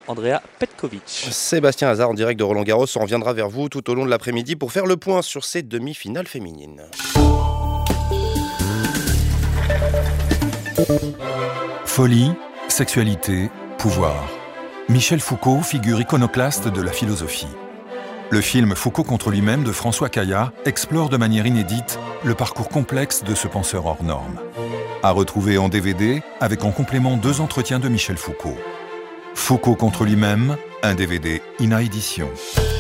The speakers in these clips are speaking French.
Andrea Petkovic. Sébastien Hazard en direct de Roland-Garros. On reviendra vers vous tout au long de l'après-midi pour faire le point sur ces demi-finales féminines. Folie, sexualité, pouvoir. Michel Foucault, figure iconoclaste de la philosophie. Le film Foucault contre lui-même de François Caillat explore de manière inédite le parcours complexe de ce penseur hors norme. À retrouver en DVD avec en complément 2 entretiens de Michel Foucault. Foucault contre lui-même, un DVD INA Édition.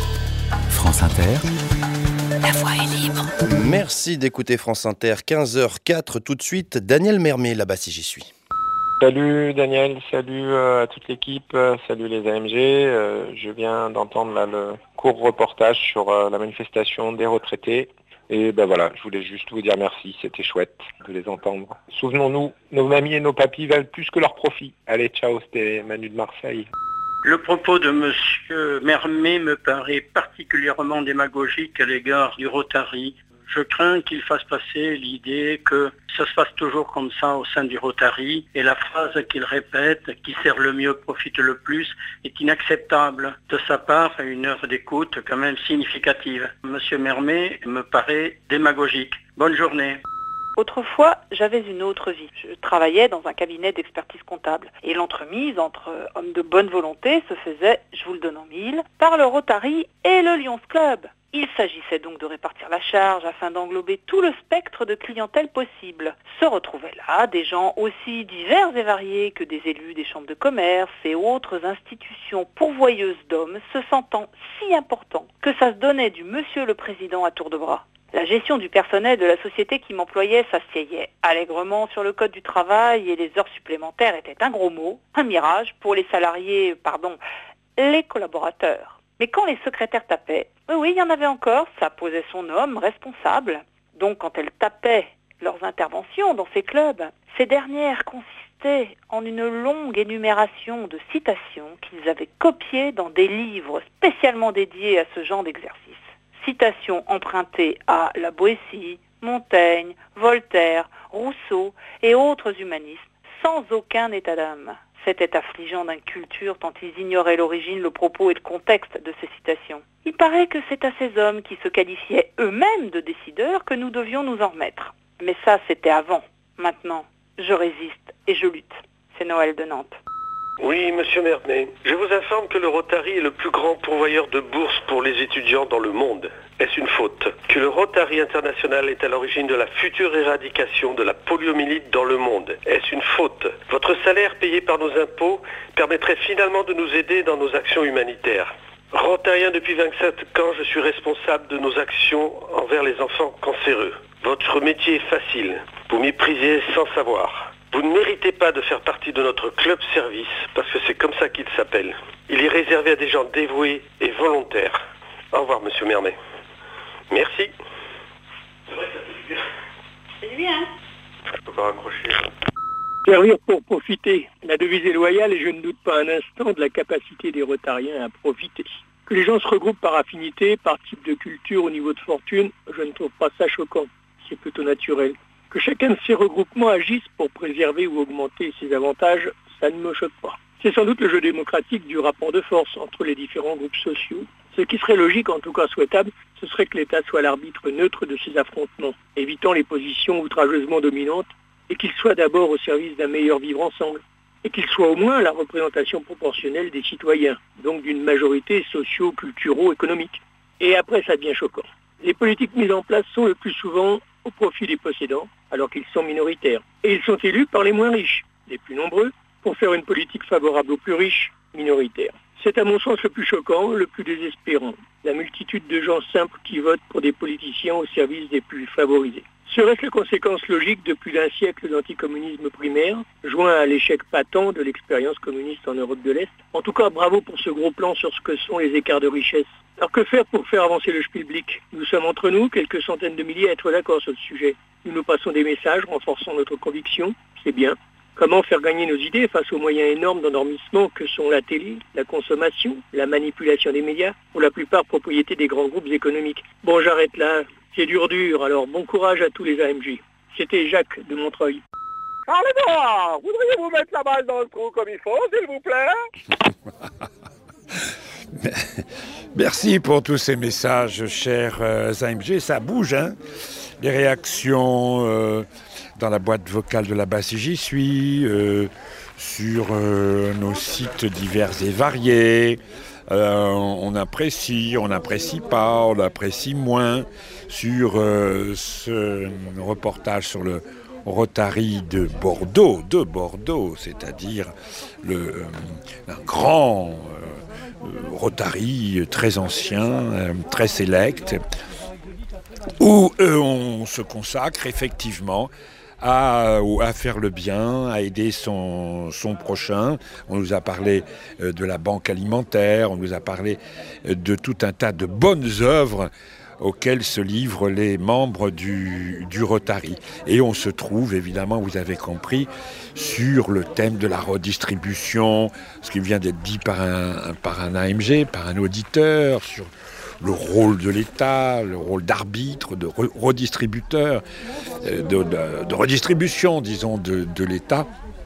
France Inter. La voix est libre. Merci d'écouter France Inter, 15h04 tout de suite. Daniel Mermet, là-bas si j'y suis. Salut Daniel, salut à toute l'équipe, salut les AMG. Je viens d'entendre là, le court reportage sur la manifestation des retraités. Et ben voilà, je voulais juste vous dire merci, c'était chouette de les entendre. Souvenons-nous, nos mamies et nos papis valent plus que leur profit. Allez, ciao, c'était Manu de Marseille. Le propos de M. Mermet me paraît particulièrement démagogique à l'égard du Rotary. Je crains qu'il fasse passer l'idée que ça se passe toujours comme ça au sein du Rotary et la phrase qu'il répète, qui sert le mieux, profite le plus, est inacceptable de sa part à une heure d'écoute quand même significative. Monsieur Mermet me paraît démagogique. Bonne journée. Autrefois, j'avais une autre vie. Je travaillais dans un cabinet d'expertise comptable. Et l'entremise entre hommes de bonne volonté se faisait, je vous le donne en mille, par le Rotary et le Lions Club. Il s'agissait donc de répartir la charge afin d'englober tout le spectre de clientèle possible. Se retrouvaient là des gens aussi divers et variés que des élus des chambres de commerce et autres institutions pourvoyeuses d'hommes se sentant si importants que ça se donnait du monsieur le président à tour de bras. La gestion du personnel de la société qui m'employait s'assieyait allègrement sur le code du travail et les heures supplémentaires étaient un gros mot, un mirage pour les salariés, les collaborateurs. Mais quand les secrétaires tapaient, oui, il y en avait encore, ça posait son homme responsable. Donc quand elles tapaient leurs interventions dans ces clubs, ces dernières consistaient en une longue énumération de citations qu'ils avaient copiées dans des livres spécialement dédiés à ce genre d'exercice. Citations empruntées à La Boétie, Montaigne, Voltaire, Rousseau et autres humanistes, sans aucun état d'âme. C'était affligeant d'inculture tant ils ignoraient l'origine, le propos et le contexte de ces citations. Il paraît que c'est à ces hommes qui se qualifiaient eux-mêmes de décideurs que nous devions nous en remettre. Mais ça, c'était avant. Maintenant, je résiste et je lutte. C'est Noël de Nantes. Oui, monsieur Mermet. Je vous informe que le Rotary est le plus grand pourvoyeur de bourses pour les étudiants dans le monde. Est-ce une faute? Que le Rotary International est à l'origine de la future éradication de la poliomyélite dans le monde. Est-ce une faute? Votre salaire payé par nos impôts permettrait finalement de nous aider dans nos actions humanitaires. Rotarien depuis 27 ans, je suis responsable de nos actions envers les enfants cancéreux. Votre métier est facile. Vous méprisez sans savoir. Vous ne méritez pas de faire partie de notre club service, parce que c'est comme ça qu'il s'appelle. Il est réservé à des gens dévoués et volontaires. Au revoir, monsieur Mermet. Merci. C'est vrai que ça fait du bien. C'est bien. Je peux pas raccrocher. Servir pour profiter. La devise est loyale et je ne doute pas un instant de la capacité des Rotariens à profiter. Que les gens se regroupent par affinité, par type de culture, au niveau de fortune, je ne trouve pas ça choquant. C'est plutôt naturel. Que chacun de ces regroupements agisse pour préserver ou augmenter ses avantages, ça ne me choque pas. C'est sans doute le jeu démocratique du rapport de force entre les différents groupes sociaux. Ce qui serait logique, en tout cas souhaitable, ce serait que l'État soit l'arbitre neutre de ces affrontements, évitant les positions outrageusement dominantes, et qu'il soit d'abord au service d'un meilleur vivre ensemble, et qu'il soit au moins la représentation proportionnelle des citoyens, donc d'une majorité socio-culturo-économique. Et après, ça devient choquant. Les politiques mises en place sont le plus souvent au profit des possédants, alors qu'ils sont minoritaires. Et ils sont élus par les moins riches, les plus nombreux, pour faire une politique favorable aux plus riches, minoritaires. C'est à mon sens le plus choquant, le plus désespérant. La multitude de gens simples qui votent pour des politiciens au service des plus favorisés. Serait-ce la conséquence logique depuis d'un siècle d'anticommunisme primaire, joint à l'échec patent de l'expérience communiste en Europe de l'Est? En tout cas, bravo pour ce gros plan sur ce que sont les écarts de richesse. Alors que faire pour faire avancer le schmilblick? Nous sommes entre nous, quelques centaines de milliers à être d'accord sur le sujet. Nous nous passons des messages, renforçant notre conviction, c'est bien. Comment faire gagner nos idées face aux moyens énormes d'endormissement que sont la télé, la consommation, la manipulation des médias, pour la plupart propriété des grands groupes économiques? Bon, j'arrête là. C'est dur, alors bon courage à tous les AMG. C'était Jacques de Montreuil. Parlez-moi, voudriez-vous mettre la balle dans le trou comme il faut, s'il vous plaît? Merci pour tous ces messages, chers AMG. Ça bouge, hein. Les réactions dans la boîte vocale de la Basse J'y suis, sur nos sites divers et variés. On apprécie, on n'apprécie pas, on apprécie moins. Sur ce reportage sur le Rotary de Bordeaux, c'est-à-dire un grand Rotary très ancien, très sélect, où on se consacre effectivement à faire le bien, à aider son prochain. On nous a parlé de la banque alimentaire, on nous a parlé de tout un tas de bonnes œuvres auxquels se livrent les membres du Rotary. Et on se trouve, évidemment, vous avez compris, sur le thème de la redistribution, ce qui vient d'être dit par un AMG, par un auditeur, sur le rôle de l'État, le rôle d'arbitre, de redistributeur, de redistribution, disons, de l'État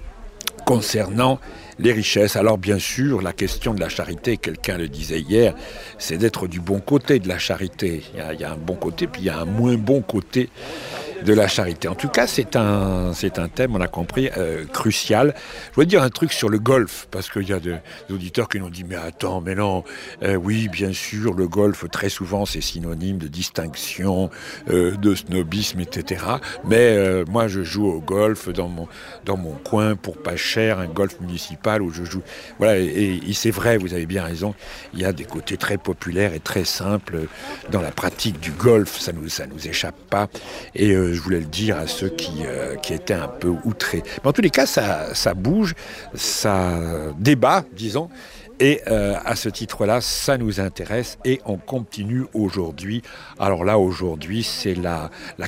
concernant les richesses. Alors bien sûr, la question de la charité, quelqu'un le disait hier, c'est d'être du bon côté de la charité. Il y a un bon côté, puis il y a un moins bon côté de la charité. En tout cas, c'est un thème, on a compris, crucial. Je voudrais dire un truc sur le golf, parce qu'il y a des auditeurs qui nous ont dit « Mais attends, mais non, oui, bien sûr, le golf, très souvent, c'est synonyme de distinction, de snobisme, etc. Mais moi, je joue au golf dans mon coin pour pas cher, un golf municipal où je joue. » Voilà, et c'est vrai, vous avez bien raison, il y a des côtés très populaires et très simples dans la pratique du golf, ça nous échappe pas. Et je voulais le dire à ceux qui étaient un peu outrés. Mais en tous les cas, ça bouge, ça débat, disons, et à ce titre-là, ça nous intéresse et on continue aujourd'hui. Alors là, aujourd'hui, c'est la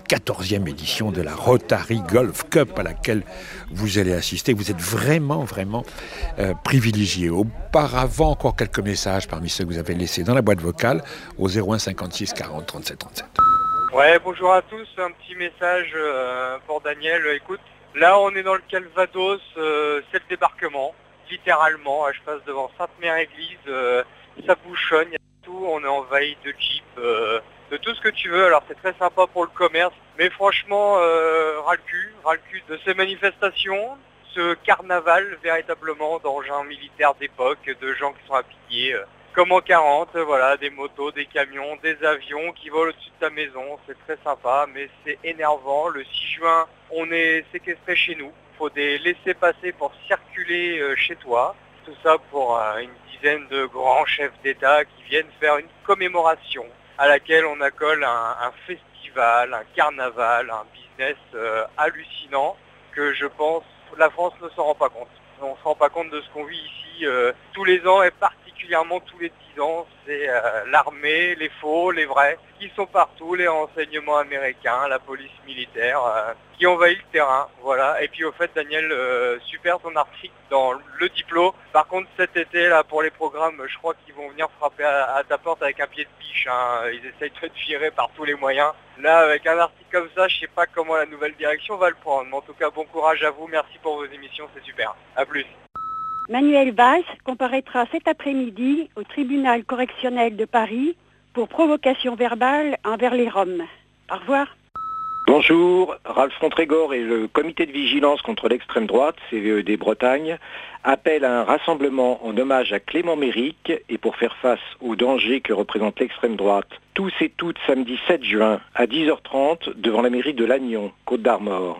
14e édition de la Rotary Golf Cup à laquelle vous allez assister. Vous êtes vraiment, vraiment privilégiés. Auparavant, encore quelques messages parmi ceux que vous avez laissés dans la boîte vocale au 01 56 40 37 37. Ouais, bonjour à tous, un petit message pour Daniel. Écoute, là on est dans le Calvados, c'est le débarquement, littéralement. Je passe devant Sainte-Mère-Église, ça bouchonne, il y a tout, on est envahi de jeeps, de tout ce que tu veux. Alors c'est très sympa pour le commerce, mais franchement, ras le cul de ces manifestations, ce carnaval véritablement d'engins militaires d'époque, de gens qui sont habillés. Comme en 40, voilà, des motos, des camions, des avions qui volent au-dessus de ta maison, c'est très sympa, mais c'est énervant. Le 6 juin, on est séquestré chez nous. Il faut des laissez-passer pour circuler chez toi. Tout ça pour une dizaine de grands chefs d'État qui viennent faire une commémoration à laquelle on accole un festival, un carnaval, un business hallucinant que je pense la France ne s'en rend pas compte. On ne se rend pas compte de ce qu'on vit ici tous les ans et particulièrement tous les 10 ans. C'est l'armée, les faux, les vrais, qui sont partout, les renseignements américains, la police militaire, qui envahit le terrain. Voilà. Et puis au fait, Daniel, super ton article dans le diplôme. Par contre, cet été, là, pour les programmes, je crois qu'ils vont venir frapper à ta porte avec un pied de biche. Hein. Ils essayent de te virer par tous les moyens. Là, avec un article comme ça, je sais pas comment la nouvelle direction va le prendre. Mais en tout cas, bon courage à vous. Merci pour vos émissions, c'est super. À plus. Manuel Valls comparaîtra cet après-midi au tribunal correctionnel de Paris pour provocation verbale envers les Roms. Au revoir. Bonjour, Ralph Fontrégor et le comité de vigilance contre l'extrême droite, CVED Bretagne, appellent à un rassemblement en hommage à Clément Méric et pour faire face aux dangers que représente l'extrême droite. Tous et toutes samedi 7 juin à 10h30 devant la mairie de Lannion, Côte d'Armor.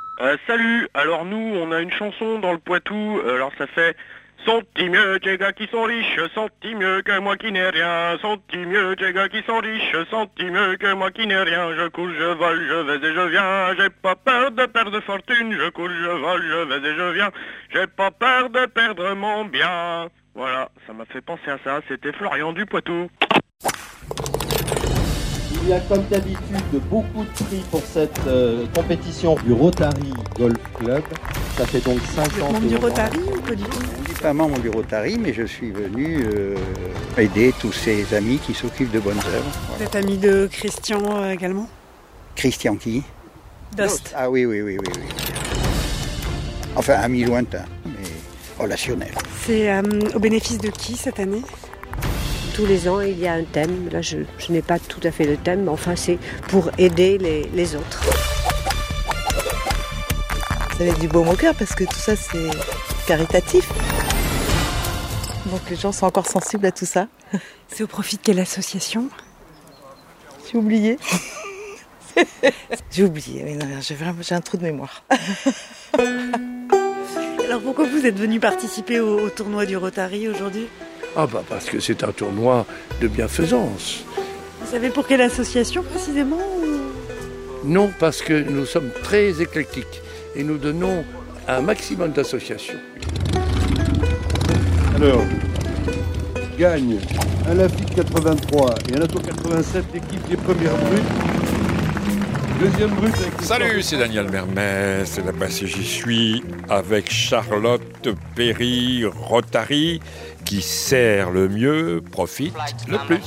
Salut, alors nous on a une chanson dans le Poitou, alors ça fait « Sont-ils mieux que les gars qui sont riches, sont-ils mieux que moi qui n'ai rien, sont-ils mieux que les gars qui sont riches, sont-ils mieux que moi qui n'ai rien, je cours, je vole, je vais et je viens, j'ai pas peur de perdre fortune, je cours, je vole, je vais et je viens, j'ai pas peur de perdre mon bien ». Voilà, ça m'a fait penser à ça, c'était Florian du Poitou. Il y a comme d'habitude beaucoup de prix pour cette compétition du Rotary Golf Club. Ça fait donc 5 ans. Vous êtes membre du Rotary ou pas du tout? Je ne suis pas membre du Rotary, mais je suis venu aider tous ces amis qui s'occupent de bonnes œuvres. Voilà. Vous êtes ami de Christian également? Christian qui? Dost. Ah oui. Enfin, ami lointain, mais relationnel. C'est au bénéfice de qui cette année? tous les ans, il y a un thème. Là, je n'ai pas tout à fait le thème, mais enfin, c'est pour aider les autres. Ça met du baume au cœur parce que tout ça, c'est caritatif. Donc les gens sont encore sensibles à tout ça. C'est au profit de quelle association ? J'ai oublié. J'ai oublié, mais non, j'ai un trou de mémoire. Alors pourquoi vous êtes venu participer au tournoi du Rotary aujourd'hui ? Parce que c'est un tournoi de bienfaisance. Vous savez pour quelle association précisément Non, parce que nous sommes très éclectiques et nous donnons un maximum d'associations. Alors, gagne un Lafitte 83 et un Auto 87, l'équipe des premières brutes. Deuxième brute avec... Salut, c'est Daniel Mermet, c'est là-bas si j'y suis, avec Charlotte Perry Rotary, qui sert le mieux, profite le plus.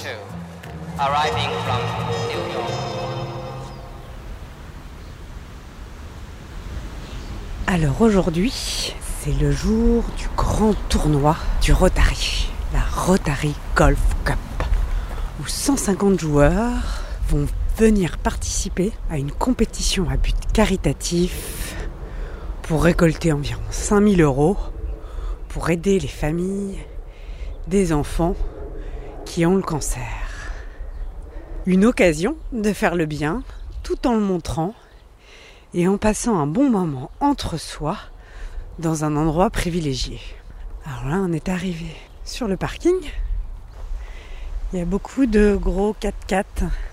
Alors aujourd'hui, c'est le jour du grand tournoi du Rotary, la Rotary Golf Cup, où 150 joueurs vont venir participer à une compétition à but caritatif pour récolter environ 5 000 € pour aider les familles des enfants qui ont le cancer. Une occasion de faire le bien tout en le montrant et en passant un bon moment entre soi dans un endroit privilégié. Alors là, on est arrivé sur le parking. Il y a beaucoup de gros 4x4.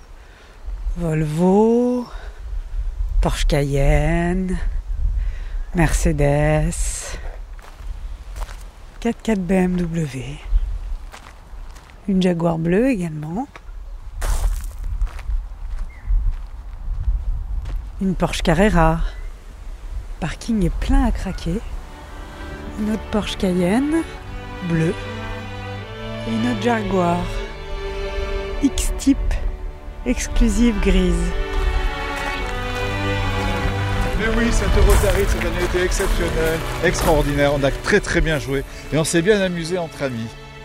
Volvo, Porsche Cayenne, Mercedes, 4x4 BMW, une Jaguar bleue également, une Porsche Carrera. Le parking est plein à craquer. Une autre Porsche Cayenne bleue et une autre Jaguar X-Type exclusive grise. Mais oui, cette Rotary cette année était exceptionnelle, extraordinaire. On a très très bien joué et on s'est bien amusé entre amis.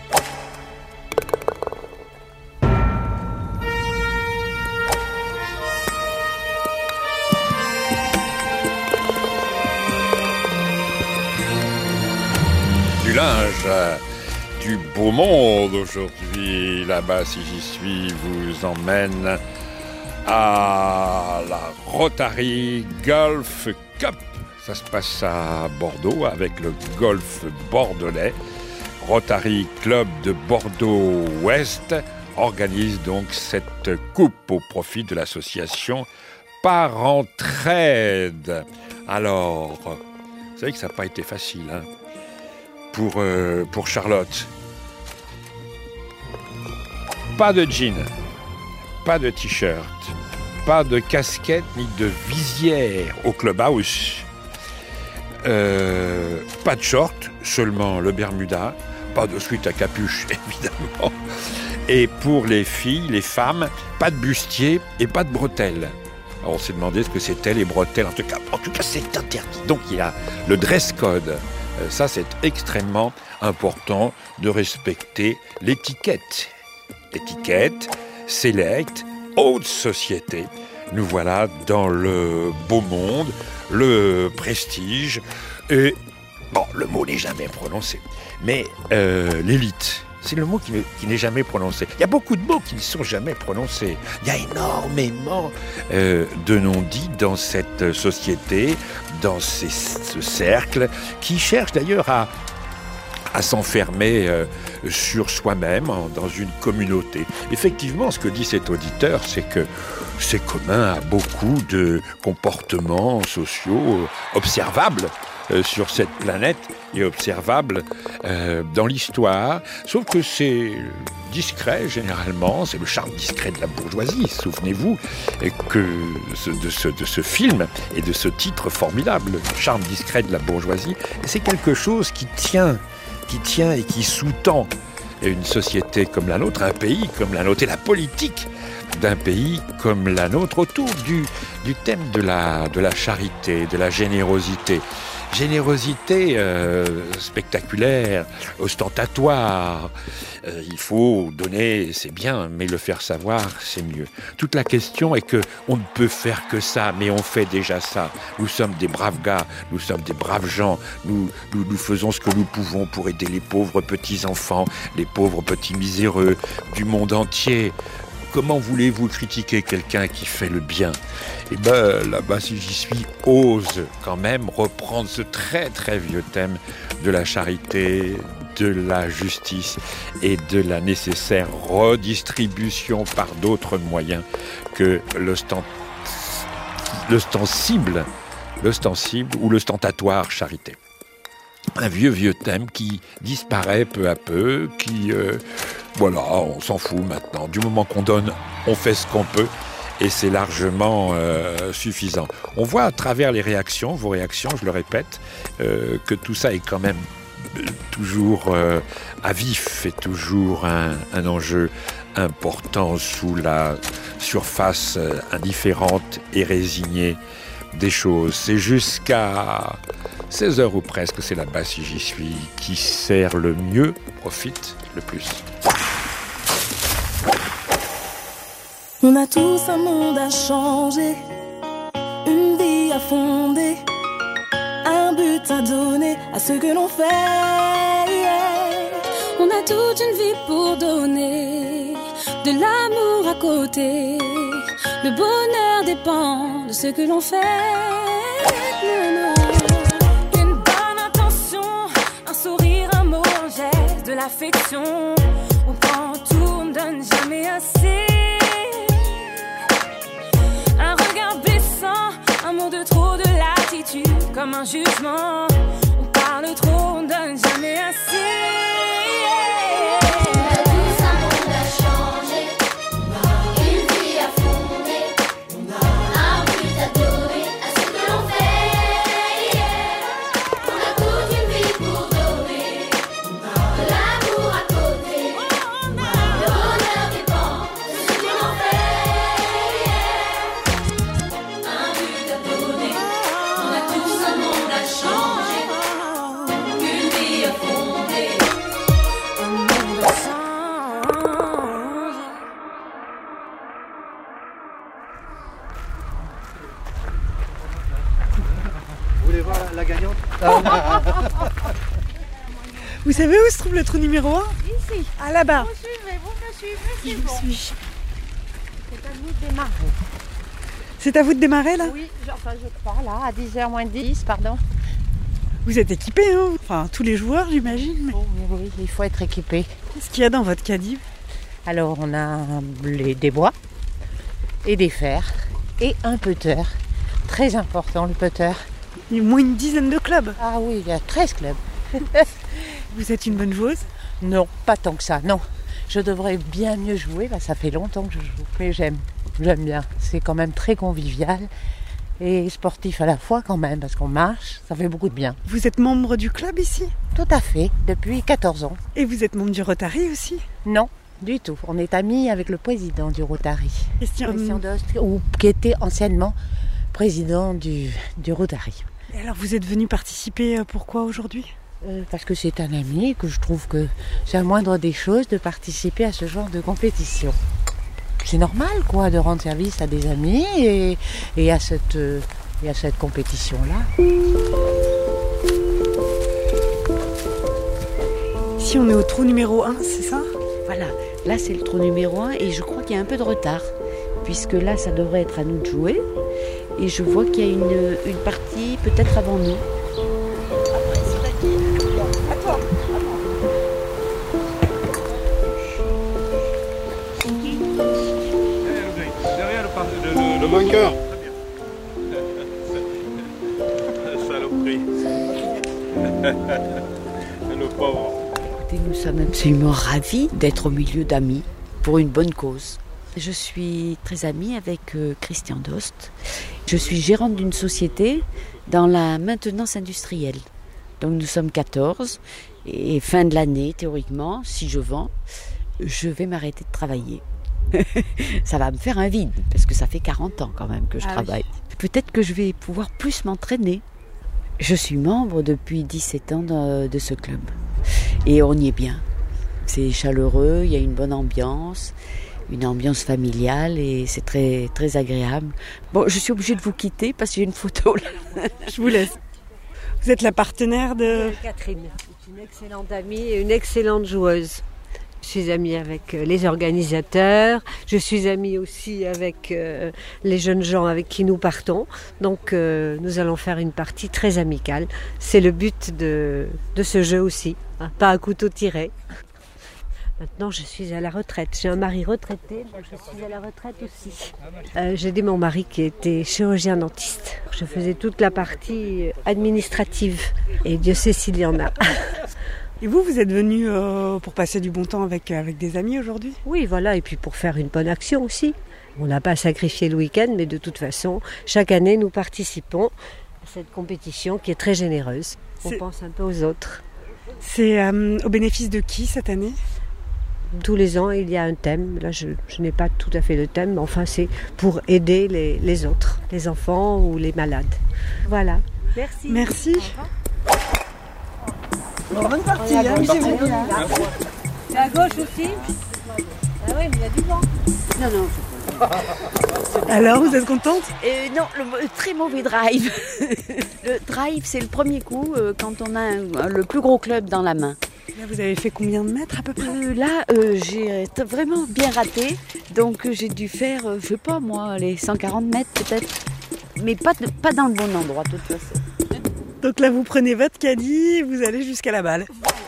Du linge, du beau monde aujourd'hui. Là-bas, si j'y suis, vous emmène à la Rotary Golf Cup. Ça se passe à Bordeaux avec le golf bordelais. Rotary Club de Bordeaux-Ouest organise donc cette coupe au profit de l'association Parentraide. Alors, vous savez que ça n'a pas été facile pour Charlotte. Pas de jean, pas de t-shirt, pas de casquette ni de visière au clubhouse. Pas de short, seulement le Bermuda, pas de sweat à capuche évidemment. Et pour les filles, les femmes, pas de bustier et pas de bretelles. Alors on s'est demandé ce que c'était les bretelles. En tout cas c'est interdit. Donc il y a le dress code. Ça c'est extrêmement important de respecter l'étiquette. Étiquette, select, haute société. Nous voilà dans le beau monde, le prestige et, bon, le mot n'est jamais prononcé, mais l'élite, c'est le mot qui n'est jamais prononcé. Il y a beaucoup de mots qui ne sont jamais prononcés. Il y a énormément de non-dits dans cette société, dans ce cercle, qui cherche d'ailleurs à s'enfermer sur soi-même, dans une communauté. Effectivement, ce que dit cet auditeur, c'est que c'est commun à beaucoup de comportements sociaux observables sur cette planète et observables dans l'histoire, sauf que c'est discret généralement, c'est le charme discret de la bourgeoisie, souvenez-vous de ce film et de ce titre formidable, le charme discret de la bourgeoisie, et c'est quelque chose qui tient et qui sous-tend une société comme la nôtre, un pays comme la nôtre, et la politique d'un pays comme la nôtre, autour du thème de la charité, de la générosité. générosité spectaculaire, ostentatoire. Il faut donner, c'est bien, mais le faire savoir, c'est mieux. Toute la question est que on ne peut faire que ça, mais on fait déjà ça. Nous sommes des braves gars, nous sommes des braves gens. Nous faisons ce que nous pouvons pour aider les pauvres petits-enfants, les pauvres petits miséreux du monde entier. Comment voulez-vous critiquer quelqu'un qui fait le bien ? Eh bien, là-bas, si j'y suis, ose quand même reprendre ce très très vieux thème de la charité, de la justice et de la nécessaire redistribution par d'autres moyens que l'ostensible ou l'ostentatoire charité. Un vieux thème qui disparaît peu à peu, voilà, on s'en fout maintenant. Du moment qu'on donne, on fait ce qu'on peut et c'est largement suffisant. On voit à travers les réactions, vos réactions, je le répète, que tout ça est quand même toujours à vif et toujours un enjeu important sous la surface indifférente et résignée des choses. C'est jusqu'à 16h ou presque, c'est là-bas si j'y suis, qui sert le mieux, profite le plus. On a tous un monde à changer, une vie à fonder, un but à donner à ce que l'on fait. On a toute une vie pour donner, de l'amour à côté. Le bonheur dépend de ce que l'on fait. Une bonne intention, un sourire, un mot, un geste, de l'affection. On prend tout, on ne donne jamais assez. Un regard blessant, un mot de trop, de l'attitude comme un jugement. On parle trop, on ne donne jamais assez. La gagnante. Vous savez où se trouve le trou numéro 1 ? Ici. Ah, là-bas. Vous me suivez, c'est bon. Je suis. C'est à nous de démarrer. C'est à vous de démarrer là ? Oui, enfin je crois là, à 10h moins 10, pardon. Vous êtes équipés, hein ? Enfin, tous les joueurs, j'imagine. Mais... Oui, il faut être équipé. Qu'est-ce qu'il y a dans votre caddie ? Alors, on a des bois et des fers et un putter. Très important, le putter. Il y a au moins une dizaine de clubs. Ah oui, il y a 13 clubs. Vous êtes une bonne joueuse ? Non, pas tant que ça, non. Je devrais bien mieux jouer, ça fait longtemps que je joue. Mais j'aime bien. C'est quand même très convivial et sportif à la fois quand même, parce qu'on marche, ça fait beaucoup de bien. Vous êtes membre du club ici ? Tout à fait, depuis 14 ans. Et vous êtes membre du Rotary aussi ? Non, du tout. On est amis avec le président du Rotary. Christian Dost, qui était anciennement président du Rotary. Et alors vous êtes venu participer, pourquoi aujourd'hui ? Parce que c'est un ami et que je trouve que c'est la moindre des choses de participer à ce genre de compétition. C'est normal quoi de rendre service à des amis et à cette compétition-là. Ici on est au trou numéro 1, c'est ça ? Voilà, là c'est le trou numéro 1 et je crois qu'il y a un peu de retard. Puisque là ça devrait être à nous de jouer. Et je vois qu'il y a une partie peut-être avant nous. Le vainqueur. Saloperie. Le pauvre. Et nous sommes absolument ravis d'être au milieu d'amis pour une bonne cause. Je suis très amie avec Christian Dost. Je suis gérante d'une société dans la maintenance industrielle. Donc nous sommes 14 et fin de l'année, théoriquement, si je vends, je vais m'arrêter de travailler. Ça va me faire un vide parce que ça fait 40 ans quand même que je travaille. Oui. Peut-être que je vais pouvoir plus m'entraîner. Je suis membre depuis 17 ans de ce club. Et on y est bien. C'est chaleureux, il y a une bonne ambiance familiale et c'est très, très agréable. Bon, je suis obligée de vous quitter parce que j'ai une photo là. Je vous laisse. Vous êtes la partenaire de... Catherine, une excellente amie et une excellente joueuse. Je suis amie avec les organisateurs, je suis amie aussi avec les jeunes gens avec qui nous partons. Donc nous allons faire une partie très amicale. C'est le but de ce jeu aussi, hein, pas à couteau tiré. Maintenant, je suis à la retraite. J'ai un mari retraité, donc je suis à la retraite aussi. J'ai dit mon mari qui était chirurgien dentiste. Je faisais toute la partie administrative et Dieu sait s'il y en a. Et vous êtes venu pour passer du bon temps avec des amis aujourd'hui ? Oui, voilà, et puis pour faire une bonne action aussi. On n'a pas sacrifié le week-end, mais de toute façon, chaque année, nous participons à cette compétition qui est très généreuse. On pense un peu aux autres. C'est au bénéfice de qui cette année ? Tous les ans, il y a un thème. Là, je n'ai pas tout à fait le thème, mais enfin, c'est pour aider les autres, les enfants ou les malades. Voilà. Merci. Merci. Bonne partie, amusez-vous. C'est à gauche aussi ? Ah oui, mais il y a du vent. Non. Alors, vous êtes contente ? Non, le très mauvais drive. Le drive, c'est le premier coup quand on a le plus gros club dans la main. Là, vous avez fait combien de mètres à peu près ? J'ai vraiment bien raté. Donc, j'ai dû faire, je sais pas moi, les 140 mètres peut-être. Mais pas dans le bon endroit, de toute façon. Donc là, vous prenez votre caddie et vous allez jusqu'à la balle.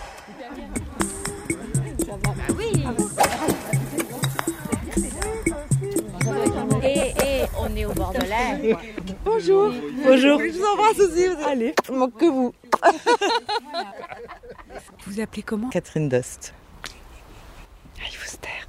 Et on est au bord de l'air. Bonjour. Bonjour. Je vous embrasse aussi. Allez, il manque que vous. Vous vous appelez comment ? Catherine Dost. Il faut se taire.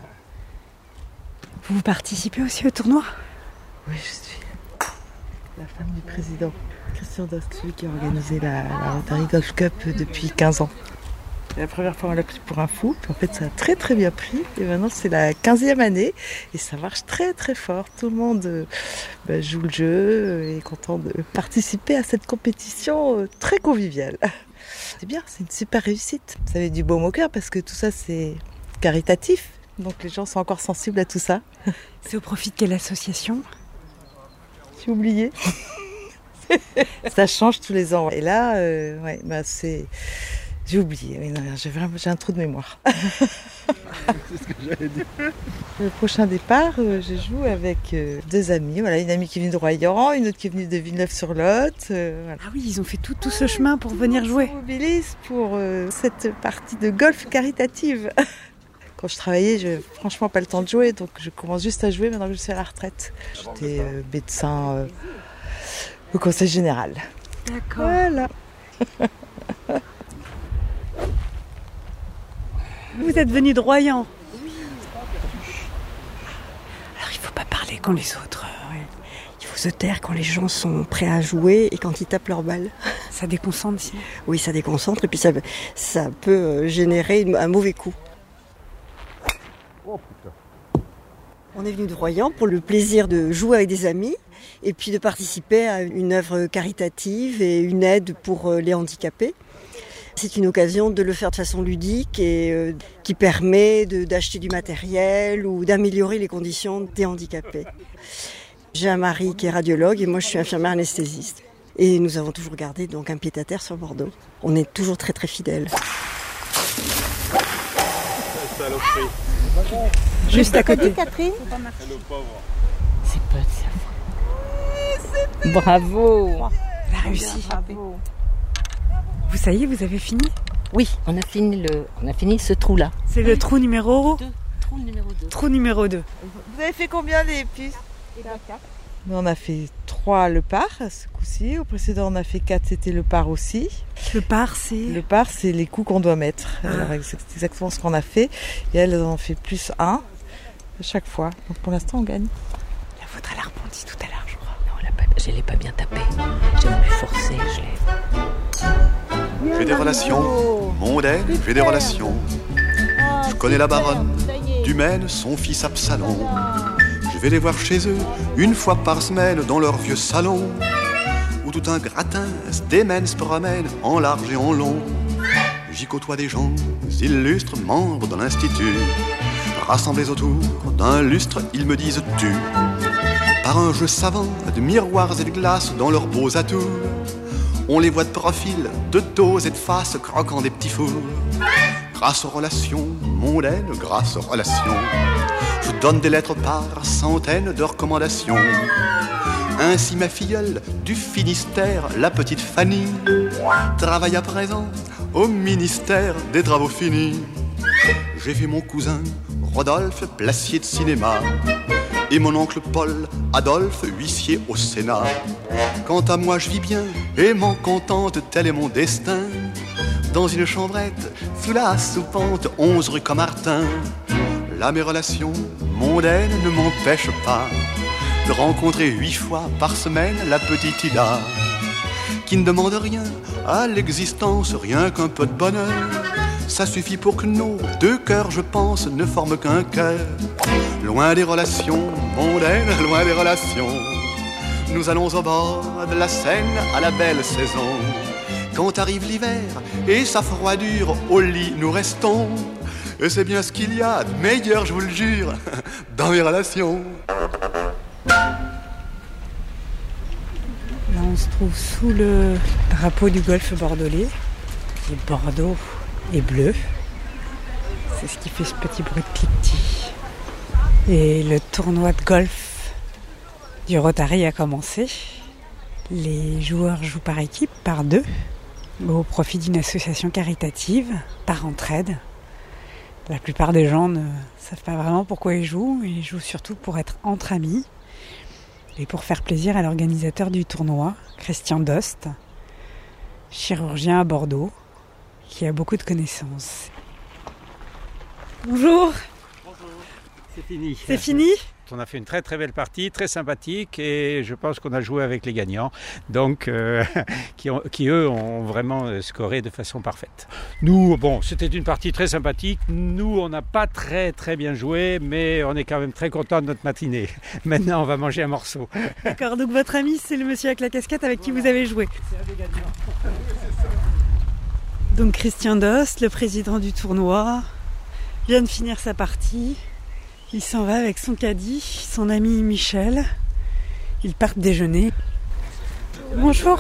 Vous participez aussi au tournoi ? Oui, je suis la femme du président. Christian Dost, celui qui a organisé la Rotary Golf Cup depuis 15 ans. La première fois, on l'a pris pour un fou. Puis en fait, ça a très très bien pris. Et maintenant, c'est la 15e année. Et ça marche très très fort. Tout le monde joue le jeu et est content de participer à cette compétition très conviviale. C'est bien, c'est une super réussite. Ça fait du baume au cœur parce que tout ça, c'est caritatif. Donc les gens sont encore sensibles à tout ça. C'est au profit de quelle association ? J'ai oublié. Ça change tous les ans. Et là, c'est... J'ai oublié. Oui, non, j'ai un trou de mémoire. C'est ce que j'allais dire. Le prochain départ, je joue avec deux amis. Voilà, une amie qui est venue de Royan, une autre qui est venue de Villeneuve-sur-Lot. Voilà. Ah oui, ils ont fait tout ce chemin pour venir jouer. On mobilise pour cette partie de golf caritative. Quand je travaillais, je franchement pas le temps de jouer, donc je commence juste à jouer maintenant que je suis à la retraite. J'étais médecin au conseil général. D'accord. Voilà. Vous êtes venu de Royan. Oui. Alors il ne faut pas parler comme les autres. Il faut se taire quand les gens sont prêts à jouer et quand ils tapent leur balle. Ça déconcentre sinon. Oui, ça déconcentre et puis ça peut générer un mauvais coup. Oh putain. On est venu de Royan pour le plaisir de jouer avec des amis et puis de participer à une œuvre caritative et une aide pour les handicapés. C'est une occasion de le faire de façon ludique et qui permet d'acheter du matériel ou d'améliorer les conditions des handicapés. J'ai un mari qui est radiologue et moi je suis infirmière anesthésiste. Et nous avons toujours gardé donc un pied-à-terre sur Bordeaux. On est toujours très très fidèles. Juste à côté. Catherine. C'est pas de sa faute. Bravo. Elle a réussi. Bravo. Vous, ça y est, vous avez fini ? Oui, on a fini ce trou-là. C'est le trou numéro 2. Trou numéro 2. Trou numéro 2. Vous avez fait combien les puces ? 4. Nous, on a fait 3 le par ce coup-ci. Au précédent, on a fait 4, c'était le par aussi. Le par, c'est ? Le par, c'est les coups qu'on doit mettre. Alors, c'est exactement ce qu'on a fait. Et elles en ont fait plus 1 à chaque fois. Donc pour l'instant, on gagne. La vôtre, elle a rebondi tout à l'heure, je crois. Non, je ne l'ai pas bien tapé. J'ai voulu forcer, je l'ai... J'ai des relations mondaines, j'ai des relations. Je connais la baronne du Maine, son fils Absalon. Je vais les voir chez eux une fois par semaine dans leur vieux salon, où tout un gratin se démène, se promène en large et en long. J'y côtoie des gens illustres, membres de l'institut. Rassemblés autour d'un lustre, ils me disent tu. Par un jeu savant de miroirs et de glaces dans leurs beaux atouts, on les voit de profil, de dos et de face, croquant des petits fours. Grâce aux relations mondaines, grâce aux relations, je donne des lettres par centaines de recommandations. Ainsi ma filleule du Finistère, la petite Fanny, travaille à présent au ministère des Travaux finis. J'ai vu mon cousin Rodolphe, placier de cinéma, et mon oncle Paul Adolphe, huissier au Sénat. Quant à moi, je vis bien et m'en contente, tel est mon destin, dans une chambrette sous la soupente 11 rue Commartin. Là, mes relations mondaines ne m'empêchent pas de rencontrer 8 fois par semaine la petite Ida, qui ne demande rien à l'existence, rien qu'un peu de bonheur. Ça suffit pour que nos deux cœurs, je pense, ne forment qu'un cœur. Loin des relations mondaines, loin des relations, nous allons au bord de la Seine à la belle saison. Quand arrive l'hiver et sa froidure, au lit nous restons. Et c'est bien ce qu'il y a de meilleur, je vous le jure, dans mes relations. Là, on se trouve sous le drapeau du golfe bordelais, qui est Bordeaux et bleu. C'est ce qui fait ce petit bruit de cliquetis. Et le tournoi de golf du Rotary a commencé. Les joueurs jouent par équipe, par deux, au profit d'une association caritative, par entraide. La plupart des gens ne savent pas vraiment pourquoi ils jouent surtout pour être entre amis et pour faire plaisir à l'organisateur du tournoi, Christian Dost, chirurgien à Bordeaux, qui a beaucoup de connaissances. Bonjour. Bonjour. C'est fini. C'est fini ? On a fait une très très belle partie, très sympathique, et je pense qu'on a joué avec les gagnants, donc qui eux ont vraiment scoré de façon parfaite. Nous, bon, c'était une partie très sympathique. Nous, on n'a pas très très bien joué, mais on est quand même très contents de notre matinée. Maintenant, on va manger un morceau. D'accord, donc votre ami, c'est le monsieur avec la casquette avec qui vous avez joué. C'est un des gagnants. Donc Christian Dost, le président du tournoi, vient de finir sa partie. Il s'en va avec son caddie, son ami Michel. Ils partent déjeuner. Bonjour.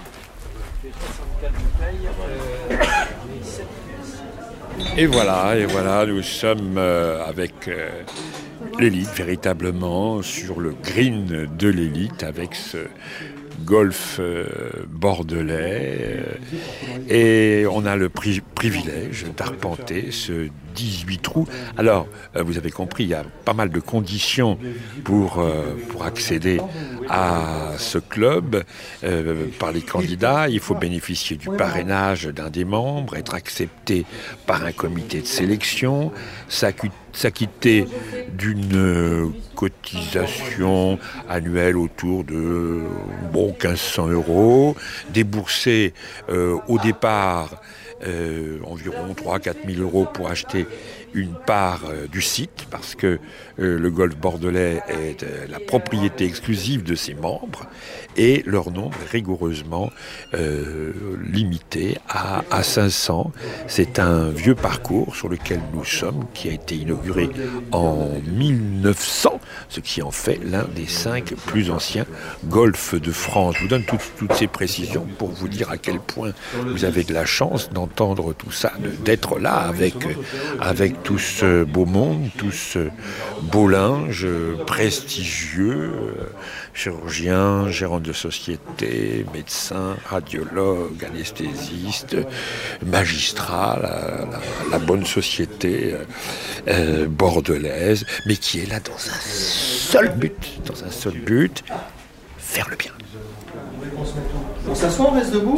Et voilà, nous sommes avec l'élite, véritablement, sur le green de l'élite, avec ce golf bordelais. Et on a le privilège d'arpenter ce 18 trous. Alors, vous avez compris, il y a pas mal de conditions pour accéder à ce club par les candidats. Il faut bénéficier du parrainage d'un des membres, être accepté par un comité de sélection, s'acquitter d'une cotisation annuelle autour de 1500 €, débourser au départ environ 3-4 000 € pour acheter une part du site, parce que le golf bordelais est la propriété exclusive de ses membres, et leur nombre est rigoureusement limité à 500. C'est un vieux parcours sur lequel nous sommes, qui a été inauguré en 1900, ce qui en fait l'un des 5 plus anciens golfs de France. Je vous donne toutes ces précisions pour vous dire à quel point vous avez de la chance d'entendre tout ça, d'être là avec tout ce beau monde, tout ce beau linge prestigieux, chirurgien, gérant de société, médecin, radiologue, anesthésiste, magistrat, la bonne société bordelaise, mais qui est là dans un seul but, faire le bien. On s'assoit, on reste debout ?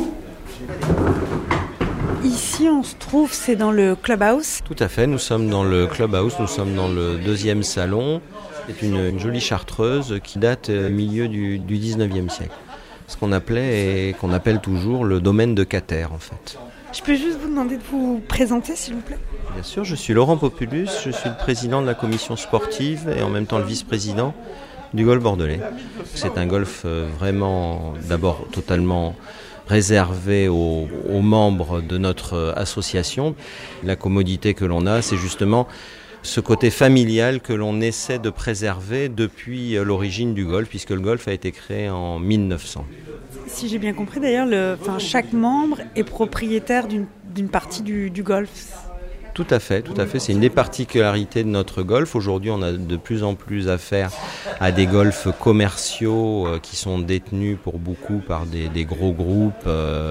Ici, on se trouve, c'est dans le clubhouse. Tout à fait, nous sommes dans le clubhouse, nous sommes dans le 2e salon. C'est une jolie chartreuse qui date milieu du 19e siècle. Ce qu'on appelait et qu'on appelle toujours le domaine de Cater, en fait. Je peux juste vous demander de vous présenter, s'il vous plaît ? Bien sûr, je suis Laurent Populus, je suis le président de la commission sportive et en même temps le vice-président du golf bordelais. C'est un golf vraiment d'abord totalement réservé aux membres de notre association. La commodité que l'on a, c'est justement ce côté familial que l'on essaie de préserver depuis l'origine du golf, puisque le golf a été créé en 1900. Si j'ai bien compris d'ailleurs, chaque membre est propriétaire d'une partie du golf. Tout à fait. C'est une des particularités de notre golf. Aujourd'hui, on a de plus en plus affaire à des golfs commerciaux qui sont détenus pour beaucoup par des gros groupes,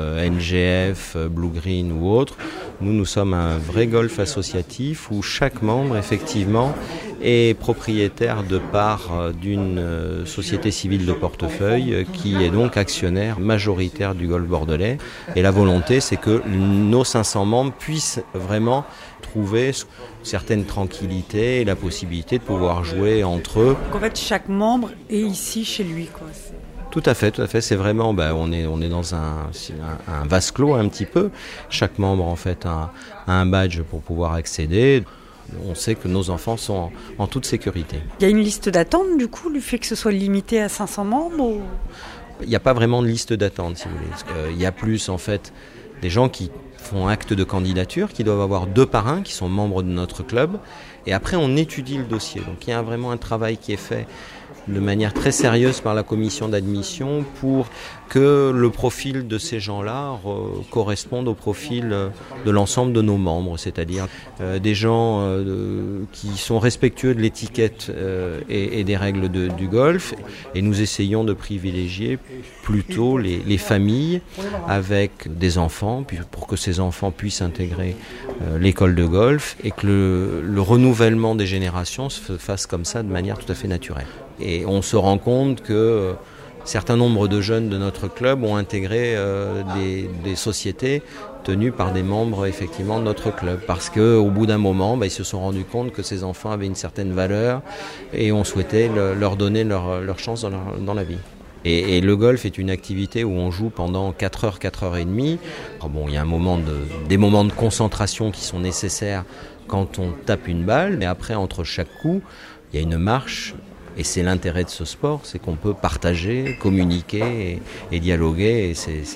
NGF, Blue Green ou autres. Nous sommes un vrai golf associatif où chaque membre, effectivement, est propriétaire de part d'une société civile de portefeuille qui est donc actionnaire majoritaire du golf bordelais. Et la volonté, c'est que nos 500 membres puissent vraiment trouver une certaine tranquillité et la possibilité de pouvoir jouer entre eux. Donc en fait, chaque membre est ici chez lui, quoi. Tout à fait. C'est vraiment, on est dans un vase clos un petit peu. Chaque membre en fait a un badge pour pouvoir accéder. On sait que nos enfants sont en toute sécurité. Il y a une liste d'attente du coup, le fait que ce soit limité à 500 membres ou... Il n'y a pas vraiment de liste d'attente, si vous voulez. Parce qu'il y a plus en fait des gens qui font acte de candidature, qui doivent avoir 2 parrains qui sont membres de notre club. Et après, on étudie le dossier. Donc il y a vraiment un travail qui est fait de manière très sérieuse par la commission d'admission pour que le profil de ces gens-là corresponde au profil de l'ensemble de nos membres, c'est-à-dire des gens qui sont respectueux de l'étiquette et des règles du golf. Et nous essayons de privilégier plutôt les familles avec des enfants pour que ces enfants puissent intégrer l'école de golf et que le renouvellement des générations se fasse comme ça de manière tout à fait naturelle. Et on se rend compte que certains nombres de jeunes de notre club ont intégré des sociétés tenues par des membres effectivement de notre club. Parce qu'au bout d'un moment, ils se sont rendus compte que ces enfants avaient une certaine valeur et on souhaitait leur donner leur chance dans la vie. Et le golf est une activité où on joue pendant 4 heures, 4 heures et demie. Alors il y a des moments de concentration qui sont nécessaires quand on tape une balle, mais après, entre chaque coup, il y a une marche. Et c'est l'intérêt de ce sport, c'est qu'on peut partager, communiquer et dialoguer.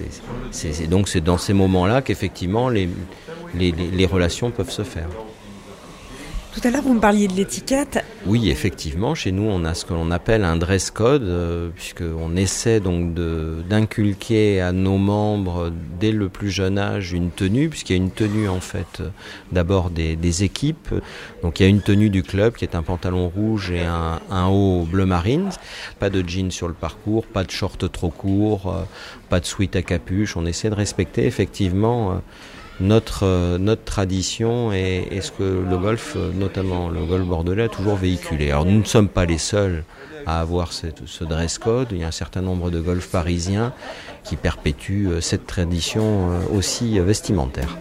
Et donc c'est dans ces moments-là qu'effectivement les relations peuvent se faire. Tout à l'heure, vous me parliez de l'étiquette. Oui, effectivement, chez nous, on a ce que l'on appelle un dress code, puisqu'on essaie donc d'inculquer à nos membres, dès le plus jeune âge, une tenue, puisqu'il y a une tenue, en fait, d'abord des équipes. Donc, il y a une tenue du club, qui est un pantalon rouge et un haut bleu marine. Pas de jeans sur le parcours, pas de short trop court, pas de sweat à capuche. On essaie de respecter, effectivement, notre tradition et ce que le golf, notamment le golf bordelais, a toujours véhiculé. Alors nous ne sommes pas les seuls à avoir ce dress code. Il y a un certain nombre de golfs parisiens qui perpétuent cette tradition aussi vestimentaire.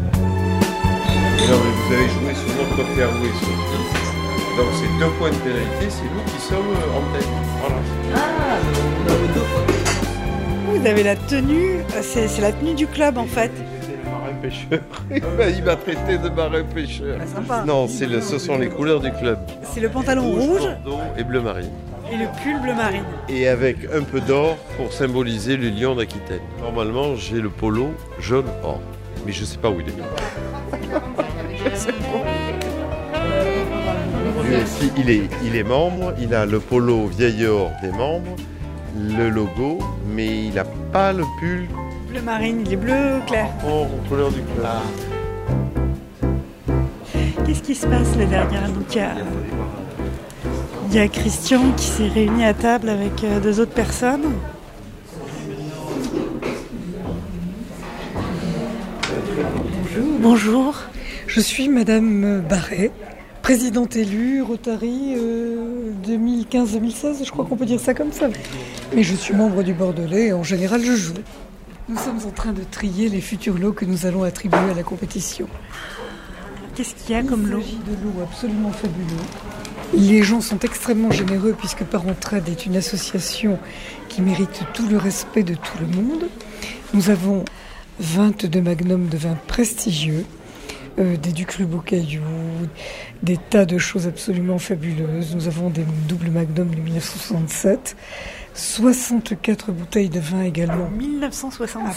Alors, vous avez joué sur notre fairway, donc c'est 2 points de pénalité, c'est nous qui sommes en tête. Voilà. on a 2 points. Vous avez la tenue, c'est la tenue du club en fait. Pêcheur. Il m'a traité de marin pêcheur. Bah, sympa. Non, ce sont les couleurs du club. C'est le pantalon rouge et bleu marine. Et le pull bleu marine. Et avec un peu d'or pour symboliser le lion d'Aquitaine. Normalement, j'ai le polo jaune or, mais je ne sais pas où il est. Il est membre, il a le polo vieil or des membres, le logo, mais il n'a pas le pull. Bleu marine, il est bleu clair. Oh, couleur du club. Qu'est-ce qui se passe là derrière? Donc il y a Christian qui s'est réuni à table avec 2 autres personnes. Bonjour, je suis Madame Barret, présidente élue Rotary 2015-2016, je crois qu'on peut dire ça comme ça. Mais je suis membre du Bordelais et en général je joue. Nous sommes en train de trier les futurs lots que nous allons attribuer à la compétition. Qu'est-ce qu'il y a comme lot? Il s'agit de lots absolument fabuleux. Les gens sont extrêmement généreux puisque Parentraide est une association qui mérite tout le respect de tout le monde. Nous avons 22 magnums de vins prestigieux, des Ducru-Beau Caillou, des tas de choses absolument fabuleuses. Nous avons des doubles Magnum de 1967, 64 bouteilles de vin également. 1967 ?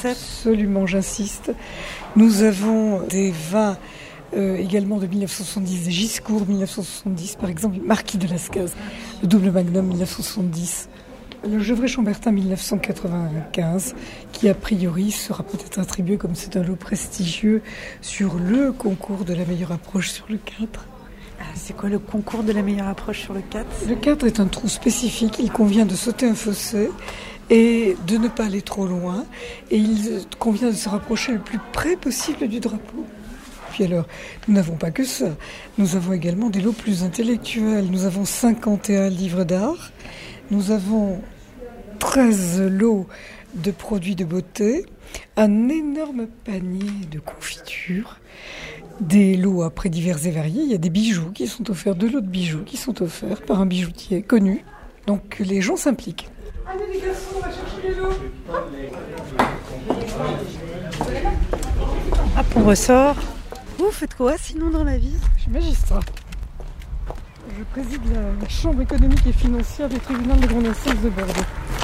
Absolument, j'insiste. Nous avons des vins également de 1970, des Giscourt 1970, par exemple, Marquis de Lascaz, le double Magnum 1970. Le Gevrey-Chambertin 1995, qui a priori sera peut-être attribué, comme c'est un lot prestigieux, sur le concours de la meilleure approche sur le 4. C'est quoi le concours de la meilleure approche sur le 4 ? Le 4 est un trou spécifique, il convient de sauter un fossé et de ne pas aller trop loin, et il convient de se rapprocher le plus près possible du drapeau. Puis alors, nous n'avons pas que ça, nous avons également des lots plus intellectuels, nous avons 51 livres d'art, nous avons 13 lots de produits de beauté, un énorme panier de confitures, des lots après divers et variés. Il y a des bijoux qui sont offerts, 2 lots de bijoux qui sont offerts par un bijoutier connu. Donc les gens s'impliquent. Allez les garçons, on va chercher les lots. Hop, on ressort. Vous faites quoi sinon dans la vie ? Je suis magistrat. Je préside la chambre économique et financière du tribunal de grande instance de Bordeaux.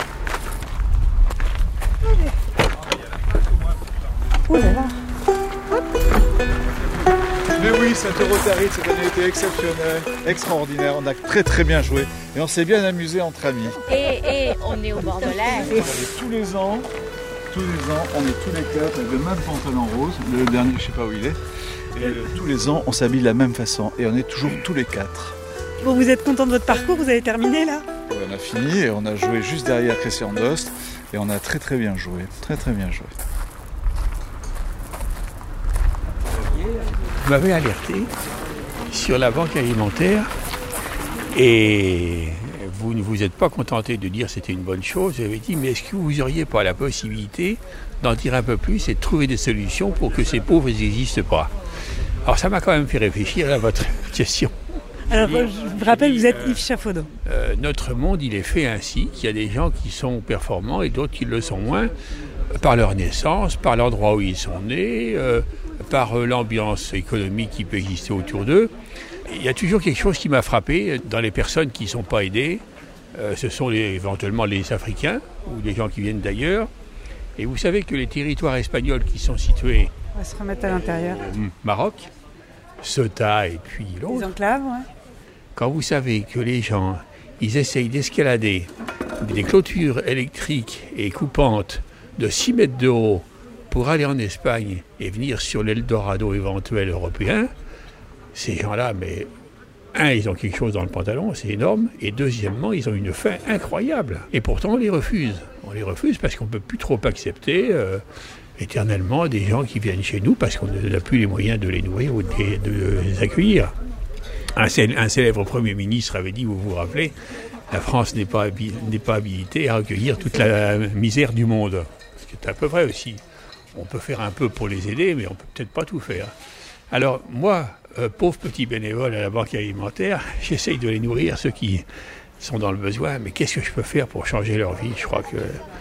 Oh là là. Mais oui, cette Rotary cette année était exceptionnelle, extraordinaire. On a très très bien joué et on s'est bien amusé entre amis. Et on est au bord de l'air. Tous les ans, on est tous les 4 avec le même pantalon rose. Le dernier, je sais pas où il est. Et tous les ans, on s'habille de la même façon et on est toujours tous les 4. Bon, vous êtes content de votre parcours ? Vous avez terminé là ? On a fini et on a joué juste derrière Christian Dost et on a très très bien joué, très très bien joué. Vous m'avez alerté sur la banque alimentaire et vous ne vous êtes pas contenté de dire que c'était une bonne chose. Vous avez dit, mais est-ce que vous n'auriez pas la possibilité d'en dire un peu plus et de trouver des solutions pour que ces pauvres n'existent pas ? Alors ça m'a quand même fait réfléchir à votre question. Alors je vous rappelle, vous êtes Yves Chafaudon. Notre monde, il est fait ainsi qu'il y a des gens qui sont performants et d'autres qui le sont moins, par leur naissance, par l'endroit où ils sont nés, par l'ambiance économique qui peut exister autour d'eux. Il y a toujours quelque chose qui m'a frappé dans les personnes qui ne sont pas aidées. Ce sont éventuellement les Africains ou des gens qui viennent d'ailleurs. Et vous savez que les territoires espagnols qui sont situés on va se remettre à l'intérieur. Au Maroc, Ceuta et puis l'autre. Les enclaves, ouais. Quand vous savez que les gens, ils essayent d'escalader des clôtures électriques et coupantes de 6 mètres de haut pour aller en Espagne et venir sur l'Eldorado éventuel européen, ces gens-là, mais ils ont quelque chose dans le pantalon, c'est énorme, et deuxièmement, ils ont une faim incroyable. Et pourtant, on les refuse. On les refuse parce qu'on ne peut plus trop accepter éternellement des gens qui viennent chez nous parce qu'on n'a plus les moyens de les nourrir ou de les accueillir. Un célèbre Premier ministre avait dit, vous vous rappelez, la France n'est pas habilitée à accueillir toute la misère du monde. Ce qui est à peu vrai aussi. On peut faire un peu pour les aider, mais on ne peut peut-être pas tout faire. Alors moi, pauvre petit bénévole à la banque alimentaire, j'essaye de les nourrir, ceux qui sont dans le besoin, mais qu'est-ce que je peux faire pour changer leur vie ? Je crois que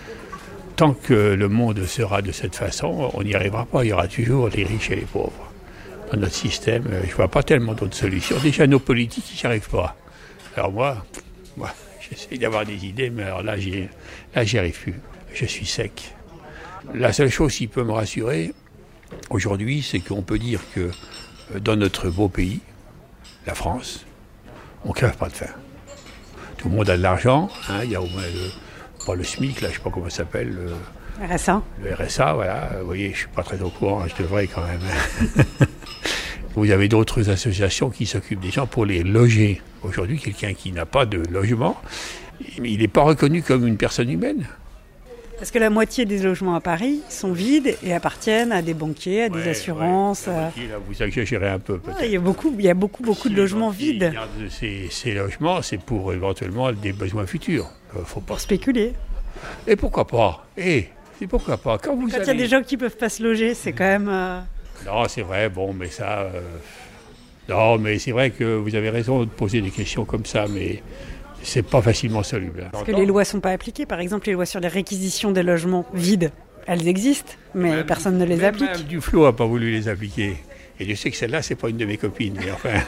tant que le monde sera de cette façon, on n'y arrivera pas. Il y aura toujours les riches et les pauvres. Dans notre système, je ne vois pas tellement d'autres solutions. Déjà, nos politiques, ils n'y arrivent pas. Alors moi, j'essaye d'avoir des idées, mais alors là, j'y arrive plus. Je suis sec. La seule chose qui peut me rassurer aujourd'hui, c'est qu'on peut dire que dans notre beau pays, la France, on ne crève pas de faim. Tout le monde a de l'argent, il y a au moins le SMIC, là, je ne sais pas comment ça s'appelle. Le RSA. Le RSA, voilà. Vous voyez, je ne suis pas très au courant, je devrais quand même. Vous avez d'autres associations qui s'occupent des gens pour les loger. Aujourd'hui, quelqu'un qui n'a pas de logement, il n'est pas reconnu comme une personne humaine. Parce que la moitié des logements à Paris sont vides et appartiennent à des banquiers, à des assurances. Là, vous exagérez un peu peut-être. Il y a beaucoup de logements vides. Ces logements, c'est pour éventuellement des besoins futurs. Faut pas pour spéculer. Et pourquoi pas ? Pourquoi pas ? Quand il y a des gens qui ne peuvent pas se loger, c'est quand même... Non, c'est vrai, bon, mais ça... Non, mais c'est vrai que vous avez raison de poser des questions comme ça, mais... c'est pas facilement soluble. Parce que les lois ne sont pas appliquées. Par exemple, les lois sur les réquisitions des logements vides, elles existent, mais personne ne les applique. Même Duflot n'a pas voulu les appliquer. Et je sais que celle-là, c'est pas une de mes copines, mais enfin...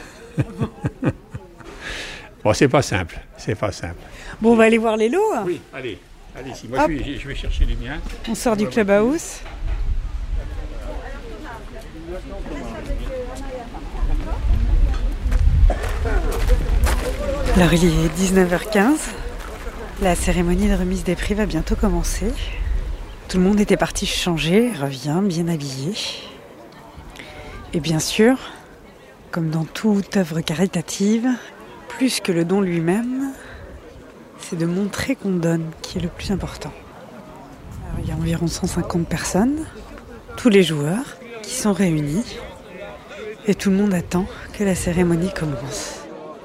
Bon, c'est pas simple. Bon, on va aller voir les lots. Oui, allez-y. Moi, je vais chercher les miens. On sort du clubhouse. Alors, il est 19h15. La cérémonie de remise des prix va bientôt commencer. Tout le monde était parti changer, revient bien habillé. Et bien sûr, comme dans toute œuvre caritative, plus que le don lui-même, c'est de montrer qu'on donne qui est le plus important. Alors, il y a environ 150 personnes, tous les joueurs qui sont réunis, et tout le monde attend que la cérémonie commence.